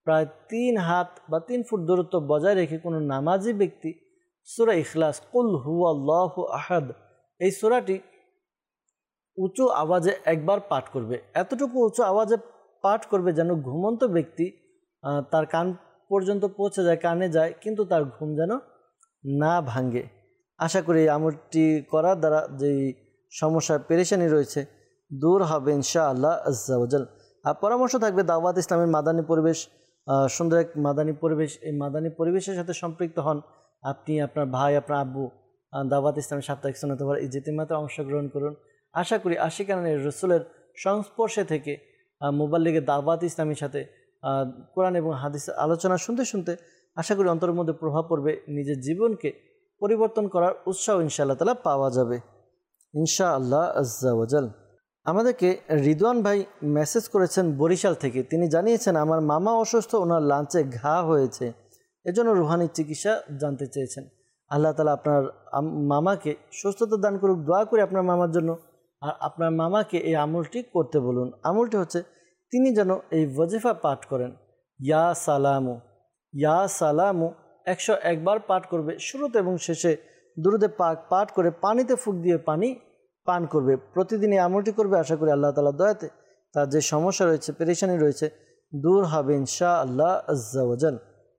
প্রায় তিন হাত বা তিন ফুট দূরত্ব বজায় রেখে কোনো নামাজি ব্যক্তি সূরা ইখলাস কুল হুয়াল্লাহু আহাদ এই সূরাটি উঁচু আওয়াজে একবার পাঠ করবে। এতটুকু উঁচু আওয়াজে পাঠ করবে যেন ঘুমন্ত ব্যক্তি তার কান পর্যন্ত পৌঁছে যায়, কানে যায়, কিন্তু তার ঘুম যেন না ভাঙে। আশা করি এই আমলটি করার দ্বারা যেই সমস্যা পেরেশানি রয়েছে দূর হবে ইনশাআল্লাহ আজ্জা ওয়াজাল। আর পরামর্শ থাকবে দাওয়াত ইসলামের মাদানী পরিবেশ, সুন্দর এক মাদানী পরিবেশ। এই মাদানী পরিবেশের সাথে সম্পৃক্ত হন আপনি, আপনার ভাই, আপনার আব্বু। দাওয়াত ইসলামের সাপ্তাহিক সুন্নাত ওয়াল ইজতিমাতে অংশগ্রহণ করুন। আশা করি আশিকানে রসুলের সংস্পর্শে থেকে মুবাল্লিগে দাওয়াত ইসলামীর সাথে কোরআন এবং হাদিস আলোচনা শুনতে শুনতে আশা করি অন্তরের মধ্যে প্রভাব পড়বে, নিজের জীবনকে পরিবর্তন করার উৎসাহ ইনশাআল্লাহ তাআলা পাওয়া যাবে ইনশাআল্লাহ আজ্জা ওয়াজাল। আমাদেরকে রিদওয়ান ভাই মেসেজ করেছেন বরিশাল থেকে। তিনি জানিয়েছেন আমার মামা অসুস্থ, ওনার লাঞ্চে ঘা হয়েছে, এজন্য রুহানি চিকিৎসা জানতে চেয়েছেন। আল্লাহ তাআলা আপনার মামাকে সুস্থতা দান করুক, দোয়া করে আপনার মামার জন্য। আর আপনার মামাকে এই আমলটি করতে বলুন। আমলটি হচ্ছে তিনি যেন এই ওয়াজিফা পাঠ করেন, ইয়া সালামু ইয়া সালামু একশো একবার পাঠ করবে। শুরুতে এবং শেষে দুরুদে পাক পাঠ করে পানিতে ফুঁক দিয়ে পানি পান করবে। প্রতিদিন এই আমলটি করবে। আশা করি আল্লাহ তাআলা দয়াতে তার যে সমস্যা রয়েছে, পেরেশানি রয়েছে, দূর হবে ইনশাআল্লাহ আজ্জা ওয়াজাল।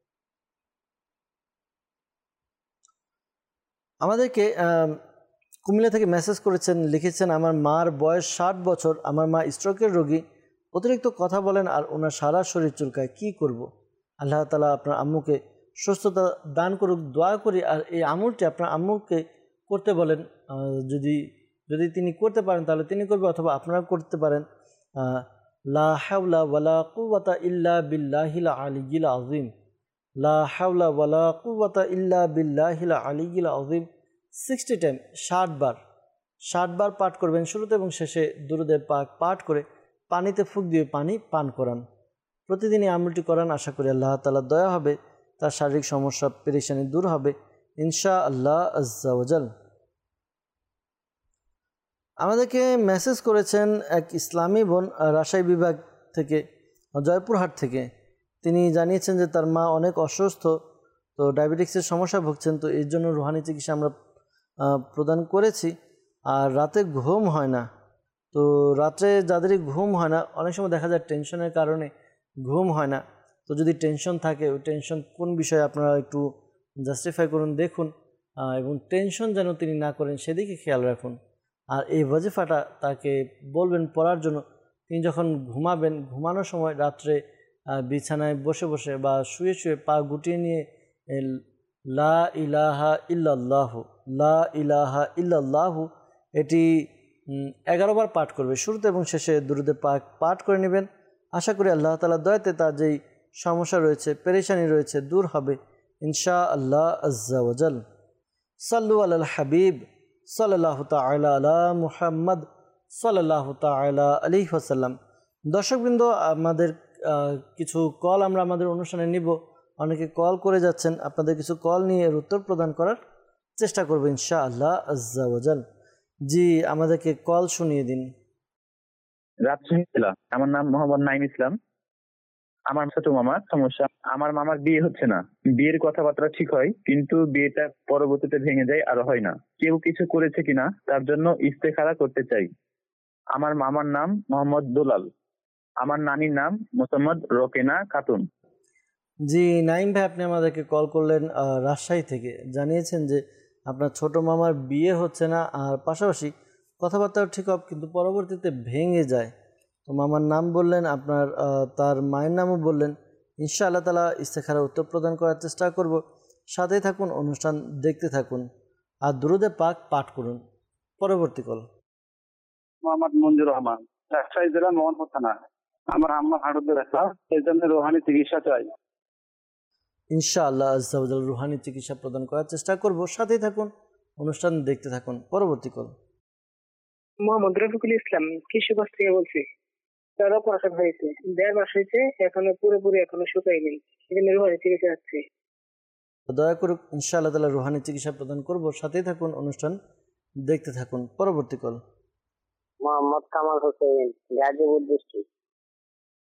আমাদেরকে কুমিল্লা থেকে মেসেজ করেছেন, লিখেছেন আমার মার বয়স ষাট বছর, আমার মা স্ট্রোকের রোগী, অতিরিক্ত কথা বলেন আর ওনার সারা শরীর চুলকায়, কি করব? আল্লাহ তাআলা আপনার আম্মুকে সুস্থতা দান করুক, দোয়া করি। আর এই আমলটি আপনার আম্মুকে করতে বলেন, যদি যদি তিনি করতে পারেন তাহলে তিনি করবে, অথবা আপনারা করতে পারেন। লা হাওলা ওয়ালা কুওয়াতা ইল্লা বিল্লাহিল আলিয়্যিল আযীম, লা হাওলা ওয়ালা কুওয়াতা ইল্লা বিল্লাহিল আলিয়্যিল আযীম সিক্সটি টাইম, ষাট বার ষাট বার পাঠ করবেন। শুরুতে এবং শেষে দুরুদে পাক পাঠ করে পানিতে ফুঁক দিয়ে পানি পান করান। প্রতিদিনই আমলটি করান। আশা করি আল্লাহ তাআলা দয়া হবে, তার শারীরিক সমস্যা পেরেশানি দূর হবে ইনশাআল্লাহ আজ্জা ওয়াজাল। আমাদেরকে মেসেজ করেছেন এক ইসলামী বোন রাজশাহী বিভাগ থেকে, জয়পুরহাট থেকে। তিনি জানিয়েছেন যে তার মা অনেক অসুস্থ, তো ডায়াবেটিক্সের সমস্যা ভুগছেন, তো এর জন্য রুহানি চিকিৎসা আমরা প্রদান করেছি। আর রাতে ঘুম হয় না, তো রাত্রে যাদেরই ঘুম হয় না, অনেক সময় দেখা যায় টেনশনের কারণে ঘুম হয় না। তো যদি টেনশন থাকে, ওই টেনশন কোন বিষয়ে আপনারা একটু জাস্টিফাই করুন, দেখুন, এবং টেনশন যেন তিনি না করেন সেদিকে খেয়াল রাখুন। আর এই ওয়াজিফাটা তাকে বলবেন পড়ার জন্য। তিনি যখন ঘুমাবেন, ঘুমানোর সময় রাত্রে বিছানায় বসে বসে বা শুয়ে শুয়ে পা গুটিয়ে নিয়ে লা ইলাহা ইল্লাল্লাহু লা ইলাহা ইল্লাল্লাহু এটি এগারো বার পাঠ করবে। শুরুতে এবং শেষে দুরুদে পাক পাঠ করে নেবেন। আশা করি আল্লাহ তাআলা দয়াতে তার যেই সমস্যা রয়েছে, পেরেশানি রয়েছে, দূর হবে ইনশাআল্লাহ আজ্জা ওয়াজাল। সাল্লু আলাল হাবিব সাল্লাল্লাহু তাআলা আলা মুহাম্মদ সাল্লাল্লাহু তাআলা আলাইহি ওয়াসাল্লাম। দর্শকবৃন্দ, আমাদের কিছু কল আমরা আমাদের অনুষ্ঠানে নিব। অনেকে কল করে যাচ্ছেন, আপনাদের কিছু কল নিয়ে এর উত্তর প্রদান করার চেষ্টা করব ইনশাআল্লাহ আজ্জা ওয়াজাল। জি, আমাদেরকে কল শুনিয়ে দিন। রাজশাহী জেলা, আমার নাম মোহাম্মদ নাইম ইসলাম। আমার ছোট মামার সমস্যা, আমার মামার বিয়ে হচ্ছে না, বিয়ের কথাবার্তা ঠিক হয় কিন্তু বিয়েটা পরবর্তীতে ভেঙে যায় আর হয় না। কেউ কিছু করেছে কিনা তার জন্য ইস্তেখারা করতে চাই। আমার মামার নাম মোহাম্মদ দুলাল, আমার নানির নাম মোহাম্মদ রোকেনা খাতুন। জি নাইম ভাই, আপনি আমাদেরকে কল করলেন রাজশাহী থেকে, জানিয়েছেন যে আপনার ছোট মামার বিয়ে হচ্ছে না আর পাশাপাশি কথাবার্তাও ঠিক হবে কিন্তু পরবর্তীতে ভেঙে যায়। তো মামার নাম বললেন, আপনার তার মায়ের নামও বললেন। ইনশাআল্লাহ তাআলা ইস্তেখারা উত্তর প্রদান করার চেষ্টা করব। সাথেই থাকুন, অনুষ্ঠান দেখতে থাকুন আর দুরুদে পাক পাঠ করুন। পরবর্তী কল। মোহাম্মদ মঞ্জুর রহমান, রাজশাহী জেলা মোহনপুর থানা। আমার আম্মা হাঁটুতে ব্যথা, এই জন্য রোহানি চিকিৎসা চাই। ইনশাআল্লাহ আজ্জা ওয়াজাল রুহানি চিকিৎসা প্রদান করার চেষ্টা করব। সাথেই থাকুন, অনুষ্ঠান দেখতে থাকুন। পরবর্তী কল। মোহাম্মদ রফিকুল ইসলাম, কৃষিগঞ্জ থেকে বলছি। তার অপারেশন হয়েছে, দেড় মাস হয়েছে, এখনো পুরোপুরি এখনো শুকায়নি, সেজন্য রুহানি চিকিৎসা যাচ্ছে। দয়া করুক, ইনশাআল্লাহ তাআলা রুহানি চিকিৎসা প্রদান করব। সাথেই থাকুন, অনুষ্ঠান দেখতে থাকুন। পরবর্তী কল। মোহাম্মদ কামাল হোসেন, গাজীপুর ডিস্ট্রিক্ট।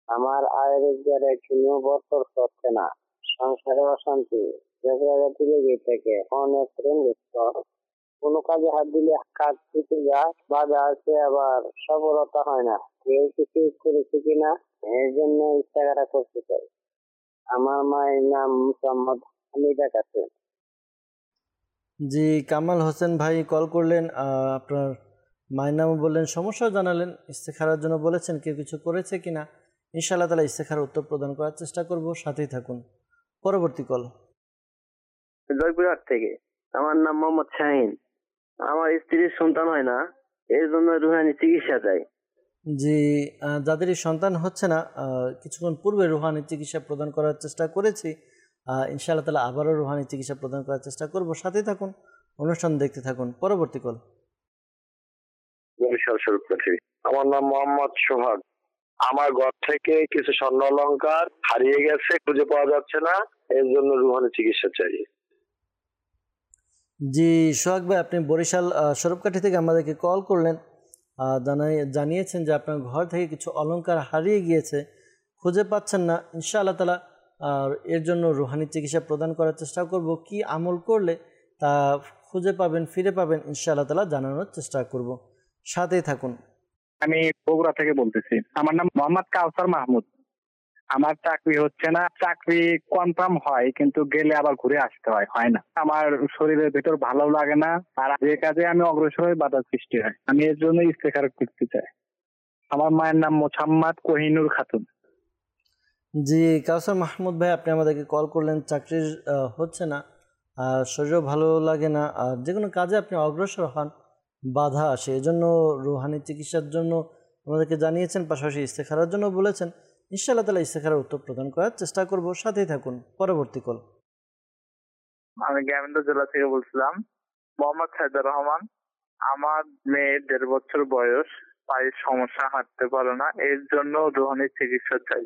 আমার আয়ের রোজগারে কোনো বছর হচ্ছে না, সংসারে অশান্তি, ঝগড়াঝাটি লেগে থেকে অনেক ঋণগ্রস্ত। কোনো কাজে হাত দিলে কাজ ছুটে যায়, বাধা আছে, আবার সফলতা হয় না। কেউ কিছু করেছে কিনা এর জন্য ইচ্ছাগারা করতে চাই। আমার মায়ের নাম মোহাম্মদ হামিদা কাছে। জি, কামাল হোসেন ভাই কল করলেন, আপনার মায়ের নাম বললেন, সমস্যা জানালেন, ইস্তেখারার জন্য বলেছেন কেউ কিছু করেছে কিনা। ইনশাআল্লাহ তাআলা ইস্তেখারার উত্তর প্রদান করার চেষ্টা করব, সাথেই থাকুন। পরবর্তী কল জয়পুরহাট থেকে। আমার নাম মোহাম্মদ শাহিন। আমার স্ত্রীর সন্তান হয় না, এর জন্য রুহানি চিকিৎসা চাই। জি, যাদেরই সন্তান হচ্ছে না, কিছুক্ষণ পূর্বে রুহানি চিকিৎসা প্রদান করার চেষ্টা করেছি। ইনশাআল্লাহ তাআলা আবারও রুহানি চিকিৎসা প্রদান করার চেষ্টা করব, সাথেই থাকুন, অনুষ্ঠান দেখতে থাকুন। পরবর্তী কল বরিশাল শরীফকাঠি। আমার নাম মোহাম্মদ সোহাগ। আমার ঘর থেকে কিছু স্বর্ণ অলংকার হারিয়ে গেছে, খুঁজে পাওয়া যাচ্ছে না, এর জন্য রুহানি চিকিৎসা চাই। জি সোহাগ ভাই, আপনি বরিশাল শরীফকাঠি থেকে আমাদেরকে কল করলেন, জানাই জানিয়েছেন যে আপনার ঘর থেকে কিছু অলংকার হারিয়ে গিয়েছে, খুঁজে পাচ্ছেন না। ইনশাআল্লাহ তাআলা আর এর জন্য রুহানি চিকিৎসা প্রদান করার চেষ্টা করব। কি আমল করলে তা খুঁজে পাবেন, ফিরে পাবেন, ইনশাআল্লাহ তাআলা জানানোর চেষ্টা করব, সাথেই থাকুন। আমি বগুড়া থেকে বলতেছি। আমার নাম মোহাম্মদ কাউসার মাহমুদ। আমার চাকরি হচ্ছে না, চাকরি কনফার্ম হয় কিন্তু গেলে আবার ঘুরে আসতে হয়, হয় না। আমার শরীরের ভেতর ভালো লাগে না, আর যে কাজে আমি অগ্রসর হই বাধার সৃষ্টি হয়। আমি এর জন্য ইস্তেখারা করতে চাই। আমার মায়ের নাম মোসাম্মদ কোহিনুর খাতুন। জি কাউসার মাহমুদ ভাই, আপনি আমাদেরকে কল করলেন, চাকরির হচ্ছে না, আর শরীরও ভালো লাগে না, আর যে কোনো কাজে আপনি অগ্রসর হন, বাধা আসে, এজন্য রুহানি চিকিৎসার জন্য আমাদেরকে জানিয়েছেন, পাশাপাশি ইস্তেখারার জন্য বলেছেন। ইনশাআল্লাহ তাআলা ইস্তেখারার উত্তর প্রদান করার চেষ্টা করব, সাথেই থাকুন। পরবর্তী কল আমি গাইবান্ধা জেলা থেকে বলছিলাম, মোহাম্মদ সাইদুর রহমান। আমার মেয়ে দেড় বছর বয়স, পায়ের সমস্যা, হাঁটতে পারে না, এর জন্য রুহানি চিকিৎসা চাই।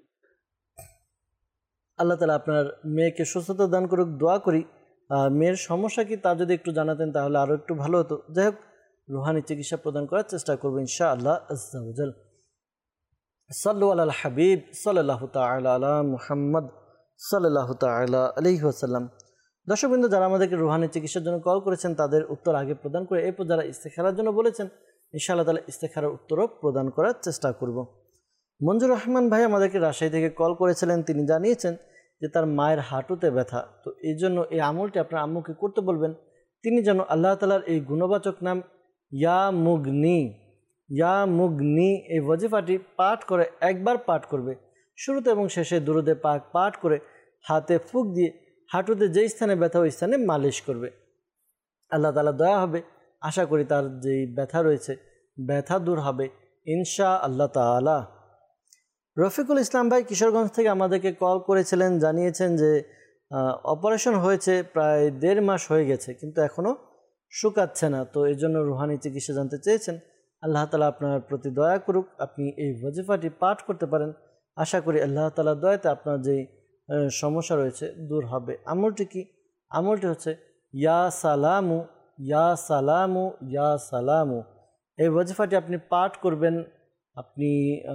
আল্লাহ তাআলা আপনার মেয়েকে সুস্থতা দান করুক, দোয়া করি। মেয়ের সমস্যা কি তা যদি একটু জানাতেন তাহলে আরও একটু ভালো হতো। যাই হোক, রুহানি চিকিৎসা প্রদান করার চেষ্টা করবো ইনশাআল্লাহ আজ্জা ওয়া জাল। সাল্লু আলাল হাবিব সাল্লাল্লাহু তাআলা আলা মুহাম্মদ সাল্লাল্লাহু তাআলা আলাইহি ওয়াসাল্লাম। দর্শকবৃন্দ, যারা আমাদেরকে রুহানি চিকিৎসার জন্য কল করেছেন তাদের উত্তর আগে প্রদান করে, এরপর যারা ইস্তেখারার জন্য বলেছেন ইনশাআল্লাহ তাআলা ইস্তেখারার উত্তরও প্রদান করার চেষ্টা করব। মঞ্জুর রহমান ভাই আমাদেরকে রাজশাহী থেকে কল করেছিলেন, তিনি জানিয়েছেন যে তার মায়ের হাঁটুতে ব্যথা, তো এই জন্য এই আমলটি আপনার আম্মুকে করতে বলবেন। তিনি যেন আল্লাহ তাআলার এই গুণবাচক নাম ইয়া মুগনি, ইয়া মুগনি এই ওয়াজিফাটি পাঠ করে, একবার পাঠ করবে, শুরুতে এবং শেষে দুরুদে পাক পাঠ করে হাতে ফুঁক দিয়ে হাঁটুতে যেই স্থানে ব্যথা ওই স্থানে মালিশ করবে। আল্লাহ তাআলা দয়া হবে, আশা করি তার যেই ব্যথা রয়েছে ব্যথা দূর হবে ইনশা আল্লাহ তাআলা। রফিকুল ইসলাম ভাই কিশোরগঞ্জ থেকে আমাদেরকে কল করেছিলেন, জানিয়েছেন যে অপারেশন হয়েছে, প্রায় দেড় মাস হয়ে গেছে কিন্তু এখনও শুকাচ্ছে না, তো এই জন্য রুহানি চিকিৎসা জানতে চেয়েছেন। আল্লাহ তাআলা আপনার প্রতি দয়া করুক, আপনি এই ওয়াজিফাটি পাঠ করতে পারেন। আশা করি আল্লাহ তাআলার দয়াতে আপনার যেই সমস্যা রয়েছে দূর হবে। আমলটি কি? আমলটি হচ্ছে ইয়া সালামু, ইয়া সালামু, ইয়া সালামু। এই ওয়াজিফাটি আপনি পাঠ করবেন, আপনি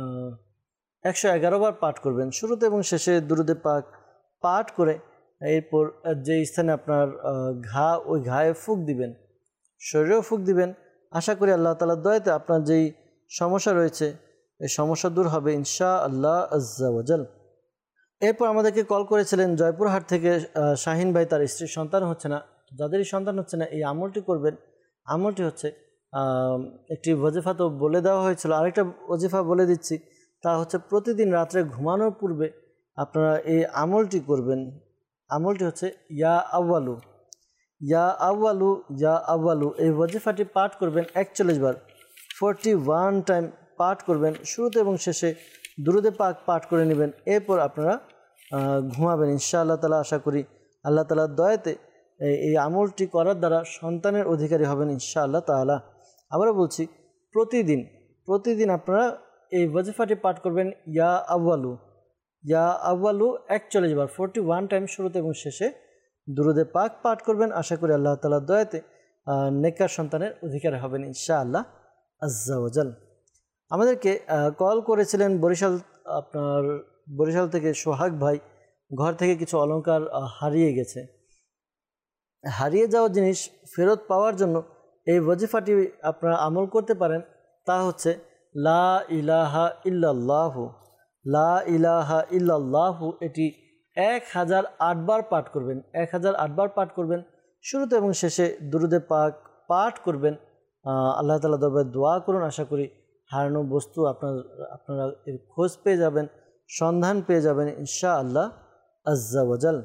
একশো এগারো বার পাঠ করবেন, শুরুতে এবং শেষে দুরুদে পাক পাঠ করে এরপর যে স্থানে আপনার ঘা, ওই ঘায়ে ফুঁক দিবেন, শরীরেও ফুঁক দিবেন। আশা করি আল্লাহ তাআলার দয়াতে আপনার যেই সমস্যা রয়েছে এই সমস্যা দূর হবে ইনশা আল্লাহ আজ্জা ওয়া জাল। এরপর আমাদেরকে কল করেছিলেন জয়পুরহাট থেকে শাহিন ভাই, তার স্ত্রীর সন্তান হচ্ছে না। যাদেরই সন্তান হচ্ছে না এই আমলটি করবেন। আমলটি হচ্ছে একটি ওয়াজিফা তো বলে দেওয়া হয়েছিল, আরেকটা ওয়াজিফা বলে দিচ্ছি, তা হচ্ছে প্রতিদিন রাত্রে ঘুমানোর পূর্বে আপনারা এই আমলটি করবেন। আমলটি হচ্ছে ইয়া আউয়ালু, ইয়া আউয়ালু, ইয়া আউয়ালু। এই ওয়াজিফাটি পাঠ করবেন একচল্লিশ বার, ফোরটি ওয়ান টাইম পাঠ করবেন, শুরুতে এবং শেষে দুরুদে পাক পাঠ করে নেবেন। এরপর আপনারা ঘুমাবেন ইনশাআল্লাহ তাআলা। আশা করি আল্লাহ তাআলার দয়াতে এই আমলটি করার দ্বারা সন্তানের অধিকারী হবেন ইনশাআল্লাহ তাআলা। আবারও বলছি, প্রতিদিন প্রতিদিন আপনারা এই ওয়াজিফাটি পাঠ করবেন ইয়া আউয়ালু, ইয়া আউয়ালু একচল্লিশ বার, ফোরটি ওয়ান টাইম শুরুতে এবং শেষে দুরুদে পাক পাঠ করবেন। আশা করি আল্লাহ তাআলার দয়াতে নেককার সন্তানের অধিকারী হবেন ইনশাআল্লাহ আজ্জা ওয়া জাল। আমাদেরকে কল করেছিলেন বরিশাল আপনার বরিশাল থেকে সোহাগ ভাই ঘর থেকে কিছু অলংকার হারিয়ে গেছে। হারিয়ে যাওয়া জিনিস ফেরত পাওয়ার জন্য এই ওয়াজিফাটি আপনারা আমল করতে পারেন। তা হচ্ছে লা ইলাহা ইল্লাল্লাহু, লা ইলাহা ইল্লাল্লাহু, এটি এক হাজার আটবার পাঠ করবেন। এক হাজার আটবার পাঠ করবেন। শুরুতে এবং শেষে দুরুদে পাক পাঠ করবেন। আল্লাহ তাআলা দরবারে দোয়া করুন। আশা করি হারানো বস্তু আপনার আপনারা এর খোঁজ পেয়ে যাবেন, সন্ধান পেয়ে যাবেন ইনশাআল্লাহ আজ্জা ওয়াজাল।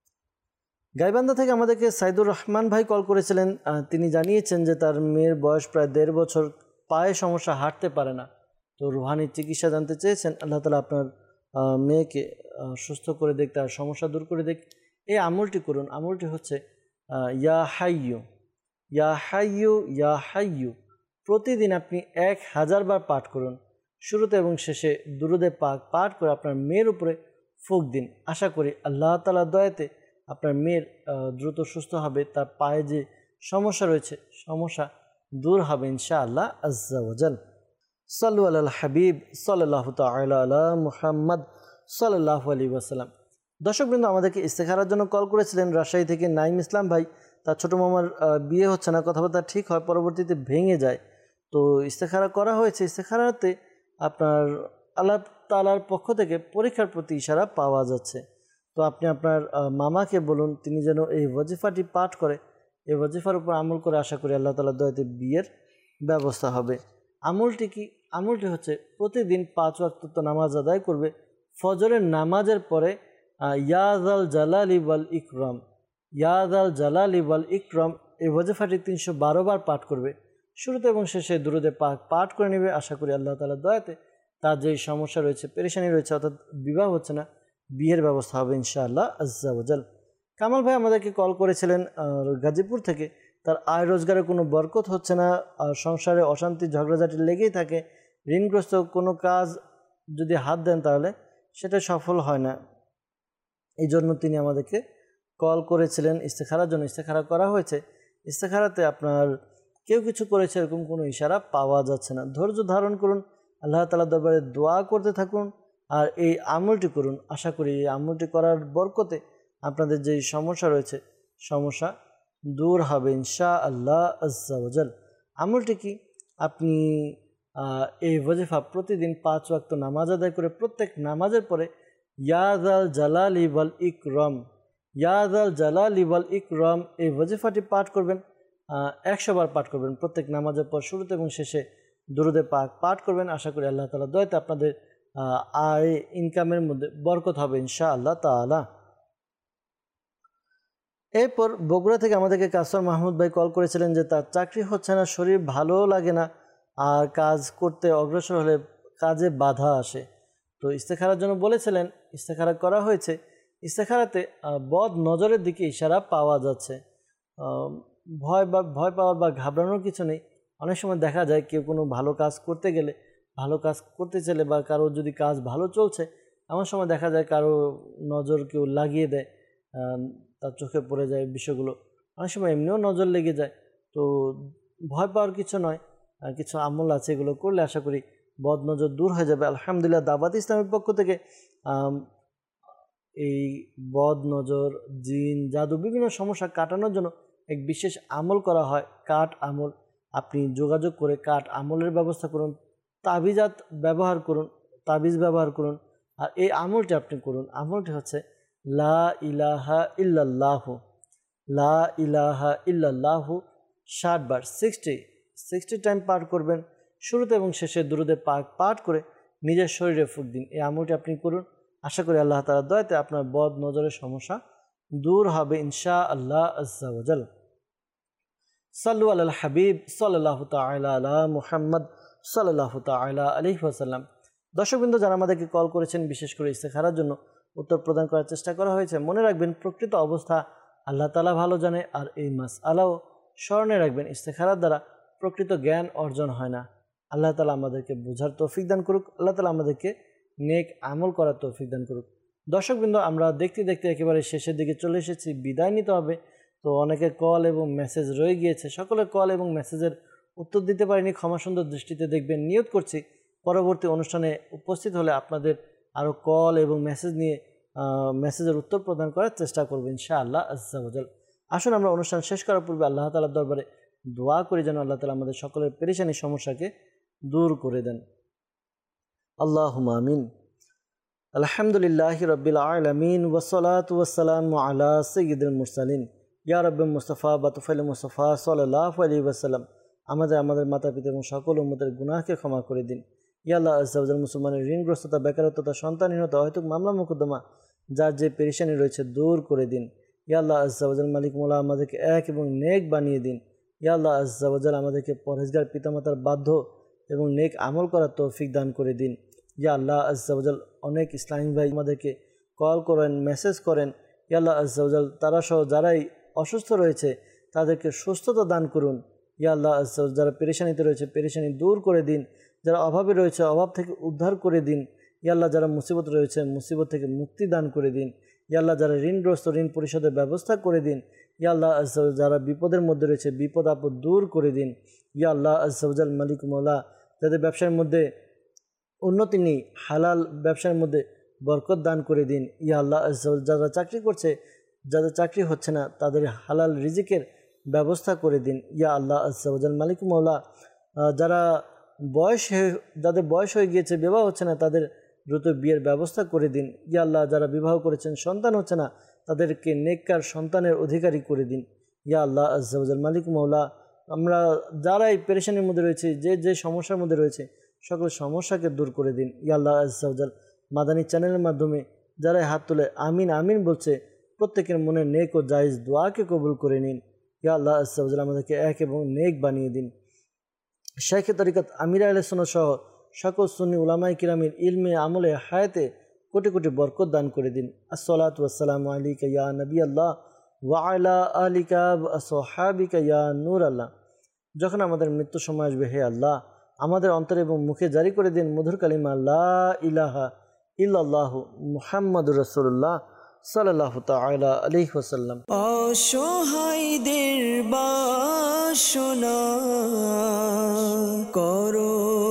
গাইবান্ধা থেকে আমাদেরকে সাইদুর রহমান ভাই কল করেছিলেন। তিনি জানিয়েছেন যে তার মেয়ের বয়স প্রায় দেড় বছর, পায়ে সমস্যা, হাঁটতে পারে না। তো রুহানির চিকিৎসা জানতে চেয়েছেন। আল্লাহ তাআলা আপনার মেয়েকে সুস্থ করে দেখ, তার সমস্যা দূর করে দেখ। এই আমলটি করুন। আমলটি হচ্ছে ইয়া হাইয়ু, ইয়া হাইয়ু, ইয়া হাইয়ু। প্রতিদিন আপনি এক হাজার বার পাঠ করুন। শুরুতে এবং শেষে দুরুদে পাক পাঠ করে আপনার মেয়ের উপরে ফুঁক দিন। আশা করি আল্লাহ তাআলার দয়াতে আপনার মেয়ের দ্রুত সুস্থ হবে। তার পায়ে যে সমস্যা রয়েছে সমস্যা দূর হবে ইনশাআল্লাহ আজ্জা ওয়াজাল। সাল্লু আলাল হাবিব সাল্লাল্লাহু তাআলা আলা মুহাম্মদ সাল্লাল্লাহু আলাইহি ওয়াসাল্লাম। দর্শকবৃন্দ, আমাদেরকে ইস্তেখারার জন্য কল করেছিলেন রাজশাহী থেকে নাইম ইসলাম ভাই। তার ছোটো মামার বিয়ে হচ্ছে না, কথাবার্তা ঠিক হয়, পরবর্তীতে ভেঙে যায়। তো ইস্তেখারা করা হয়েছে। ইস্তেখারাতে আপনার আল্লাহ তাআলার পক্ষ থেকে পরীক্ষার প্রতি ইশারা পাওয়া যাচ্ছে। তো আপনি আপনার মামাকে বলুন তিনি যেন এই ওয়াজিফাটি পাঠ করে। এই ওয়াজিফার উপর আমল করে আশা করি আল্লাহ তাআলার দয়াতে বিয়ের ব্যবস্থা হবে। আমলটি কি? আমলটি হচ্ছে প্রতিদিন পাঁচ ওয়াক্ত নামাজ আদায় করবে। ফজরের নামাজের পরে ইয়া যাল জালালি ওয়াল ইকরাম, ইয়া যাল জালালি ওয়াল ইকরাম, এই ওয়াজিফাটি তিনশো বারো বার পাঠ করবে। শুরুতে এবং শেষে দুরুদে পাক পাঠ করে নেবে। আশা করি আল্লাহ তাআলার দয়াতে তার যেই সমস্যা রয়েছে, পেরেশানি রয়েছে, অর্থাৎ বিবাহ হচ্ছে না, বিয়ের ব্যবস্থা হবে ইনশাআল্লাহ আজ্জা ওয়াজাল। কামাল ভাই আমাদেরকে কল করেছিলেন গাজীপুর থেকে। তার আয় রোজগারে কোনো বরকত হচ্ছে না, আর সংসারে অশান্তি ঝগড়াঝাটি লেগেই থাকে। ঋণগ্রস্ত, কোনো কাজ যদি হাত দেন তাহলে সেটা সফল হয় না। এই জন্য তিনি আমাদেরকে কল করেছিলেন ইস্তেখারার জন্য। ইস্তেখারা করা হয়েছে। ইস্তেখারাতে আপনার কেউ কিছু করেছে এরকম কোনো ইশারা পাওয়া যাচ্ছে না। ধৈর্য ধারণ করুন, আল্লাহ তাআলার দরবারে দোয়া করতে থাকুন আর এই আমলটি করুন। আশা করি এই আমলটি করার বরকতে আপনাদের যেই সমস্যা রয়েছে সমস্যা দূর হবে ইনশাআল্লাহ আজ্জা ওয়াজাল। আমলটি কি? আপনি এই ওয়াজিফা প্রতিদিন পাঁচ ওয়াক্ত নামাজ আদায় করে প্রত্যেক নামাজের পরে ইয়া যাল জালালি ওয়াল ইকরাম, ইয়া যাল জালালি ওয়াল ইকরাম, এই ওয়াজিফাটি পাঠ করবেন। একশো বার পাঠ করবেন প্রত্যেক নামাজের পর। শুরুতে এবং শেষে দুরুদে পাক পাঠ করবেন। আশা করি আল্লাহ তাআলার দয়াতে আপনাদের আয় ইনকামের মধ্যে বরকত হবে ইনশাআল্লাহ তাআলা। এরপর বগুড়া থেকে আমাদেরকে কাসর মাহমুদ ভাই কল করেছিলেন যে তার চাকরি হচ্ছে না, শরীর ভালো লাগে না, আর কাজ করতে অগ্রসর হলে কাজে বাধা আসে। তো ইস্তেখারার জন্য বলেছিলেন, ইস্তেখারা করা হয়েছে। ইস্তেখারাতে বদ নজরের দিকে ইশারা পাওয়া যাচ্ছে। ভয় বা ভয় পাওয়ার বা ঘাবড়ানোর কিছু নেই। অনেক সময় দেখা যায় কেউ কোনো ভালো কাজ করতে গেলে, ভালো কাজ করতে চাইলে বা কারো যদি কাজ ভালো চলছে, এমন সময় দেখা যায় কারো নজর কেউ লাগিয়ে দেয়, তার চোখে পড়ে যায় বিষয়গুলো। অনেক সময় এমনিও নজর লেগে যায়। তো ভয় পাওয়ার কিছু নয়, কিছু আমল আছে, এগুলো করলে আশা করি বদ নজর দূর হয়ে যাবে। আলহামদুলিল্লাহ দাওয়াত ইসলামের পক্ষ থেকে এই বদ নজর, জিন, জাদু, বিভিন্ন সমস্যা কাটানোর জন্য এক বিশেষ আমল করা হয়, কাঠ আমল। আপনি যোগাযোগ করে কাঠ আমলের ব্যবস্থা করুন, তাবিজাত ব্যবহার করুন, তাবিজ ব্যবহার করুন, আর এই আমলটি আপনি করুন। আমলটি হচ্ছে লা ইলাহা ইল্লাল্লাহু, লা ইলাহা ইল্লাল্লাহু ষাট বার, সিক্সটি সিক্সটি টাইম পাঠ করবেন। শুরুতে এবং শেষে দুরুদে পাক পাঠ করে নিজের শরীরে ফুঁক দিন। এই আমলটি আপনি করুন। আশা করি আল্লাহ তাআলার দয়াতে আপনার বদ নজরের সমস্যা দূর হবে ইনশাআল্লাহ আজ্জা ওয়াজাল। সাল্লু আলাল হাবিব সাল্লাল্লাহু তাআলা আলা মুহাম্মদ সাল্লাল্লাহু তাআলা আলাইহি ওয়াসাল্লাম। দর্শকবৃন্দ, যারা আমাদেরকে কল করেছেন বিশেষ করে ইস্তেখারার জন্য উত্তর প্রদান করার চেষ্টা করা হয়েছে। মনে রাখবেন প্রকৃত অবস্থা আল্লাহ তাআলা ভালো জানে, আর এই মাসআলাও স্মরণে রাখবেন। ইস্তেখারার দ্বারা প্রকৃত জ্ঞান অর্জন হয় না। আল্লাহ তাআলা আমাদেরকে বোঝার তৌফিক দান করুক। আল্লাহ তাআলা আমাদেরকে নেক আমল করার তৌফিক দান করুক। দর্শকবৃন্দ, আমরা দেখতে দেখতে একেবারে শেষের দিকে চলে এসেছি, বিদায় নিতে হবে। তো অনেকের কল এবং মেসেজ রয়ে গিয়েছে, সকলের কল এবং মেসেজের উত্তর দিতে পারিনি, ক্ষমা সুন্দর দৃষ্টিতে দেখবেন। নিয়ত করছি পরবর্তী অনুষ্ঠানে উপস্থিত হলে আপনাদের আরও কল এবং মেসেজ নিয়ে মেসেজের উত্তর প্রদান করার চেষ্টা করবো ইনশাআল্লাহ আজ্জা ওয়াজাল। আসুন আমরা অনুষ্ঠান শেষ করার পূর্বে আল্লাহ তাআলার দরবারে দোয়া করি যেন আল্লাহ তাআলা আমাদের সকলের পেরেশানি সমস্যাকে দূর করে দেন। আল্লাহুম্মা আমিন। আলহামদুলিল্লাহি রাব্বিল আলামিন ওয়াসসালাতু ওয়াসসালামু আলা সাইয়্যিদিল মুরসালিন ইয়া রাব্বি মুস্তাফা বাতুফাইল মুস্তাফা সাল্লাল্লাহু আলাইহি ওয়াসাল্লাম। আমাদের আমাদের মাতা পিতা এবং সকল উম্মতের গুনাহকে ক্ষমা করে দিন। ইয়া আল্লাহ আজ্জা ওয়াজাল, মুসলমানের ঋণগ্রস্ততা, বেকারত্বতা, সন্তানহীনতা, হয়তো মামলা মোকদ্দমা যার যে পেরেশানি রয়েছে দূর করে দিন। ইয়া আল্লাহ আজ্জা ওয়াজাল, মালিক মওলা আমাদেরকে এক এবং নেক বানিয়ে দিন। ইয়া আল্লাহ আজ্জা ওয়াজাল, আমাদেরকে পরহেজগার পিতামাতার বাধ্য এবং নেক আমল করার তৌফিক দান করে দিন। ইয়া আল্লাহ আজ্জা ওয়াজাল, অনেক ইসলামিক ভাই আমাদেরকে কল করেন, মেসেজ করেন। ইয়া আল্লাহ আজ্জা ওয়াজাল, তারা সহ যারাই অসুস্থ রয়েছে তাদেরকে সুস্থতা দান করুন। ইয়া আল্লাহ আজ্জা ওয়াজাল, যারা পেরেশানিতে রয়েছে পেরেশানি দূর করে দিন। যারা অভাবে রয়েছে অভাব থেকে উদ্ধার করে দিন। ইয়া আল্লাহ, যারা মুসিবত রয়েছে মুসিবত থেকে মুক্তি দান করে দিন। ইয়া আল্লাহ, যারা ঋণগ্রস্ত ঋণ পরিশোধের ব্যবস্থা করে দিন। ইয়া আল্লাহ আজ্জা ওয়াজাল, যারা বিপদের মধ্যে রয়েছে বিপদ আপদ দূর করে দিন। ইয়া আল্লাহ আজ্জা ওয়াজাল, মালিক মওলা, যাদের ব্যবসার মধ্যে উন্নতি নেই হালাল ব্যবসার মধ্যে বরকত দান করে দিন। ইয়া আল্লাহ আজ্জা ওয়াজাল, যারা চাকরি করছে যাদের চাকরি হচ্ছে না তাদের হালাল রিজিকের ব্যবস্থা করে দিন। ইয়া আল্লাহ আজ্জা ওয়াজাল, মালিক মওলা, যারা বয়স যাদের বয়স হয়ে গিয়েছে বিবাহ হচ্ছে না তাদের দ্রুত বিয়ের ব্যবস্থা করে দিন। ইয়া আল্লাহ, যারা বিবাহ করেছেন সন্তান হচ্ছে না তাদেরকে নেককার সন্তানের অধিকারী করে দিন। ইয়া আল্লাহ আজ্জা ওয়াজাল, মালিক মওলা, আমরা যারাই পেরেশানির মধ্যে রয়েছে যে যে সমস্যার মধ্যে রয়েছে সকল সমস্যাকে দূর করে দিন। ইয়া আল্লাহ আজ্জা ওয়াজাল, মাদানী চ্যানেলের মাধ্যমে যারাই হাত তুলে আমিন আমিন বলছে প্রত্যেকের মনে নেক ও জায়েজ দোয়াকে কবুল করে নিন। ইয়া আল্লাহ আজ্জা ওয়াজাল, আমাদেরকে এক এবং নেক বানিয়ে দিন। শাইখে তরিকত আমির আহলে সুন্নাহ সহ সকল সুন্নি উলামায়ে কিরামের ইলমে আমলে হায়াতে কোটি কোটি বরকত দান করে দিন। আসসালাতু ওয়াসসালামু আলাইকা ইয়া নবী আল্লাহ ওয়া আলা আলিকা ওয়া আসহাবিকা ইয়া নূর আল্লাহ। যখন আমাদের মৃত্যু সময় আসবে, হে আল্লাহ, আমাদের অন্তরে এবং মুখে জারি করে দিন মধুর কালিমা লা ইলাহা ইল্লাল্লাহু মুহাম্মাদুর রাসূলুল্লাহ সাল্লাল্লাহু তাআলা আলাইহি ওয়াসাল্লাম। অসহায়দের বাসনা করো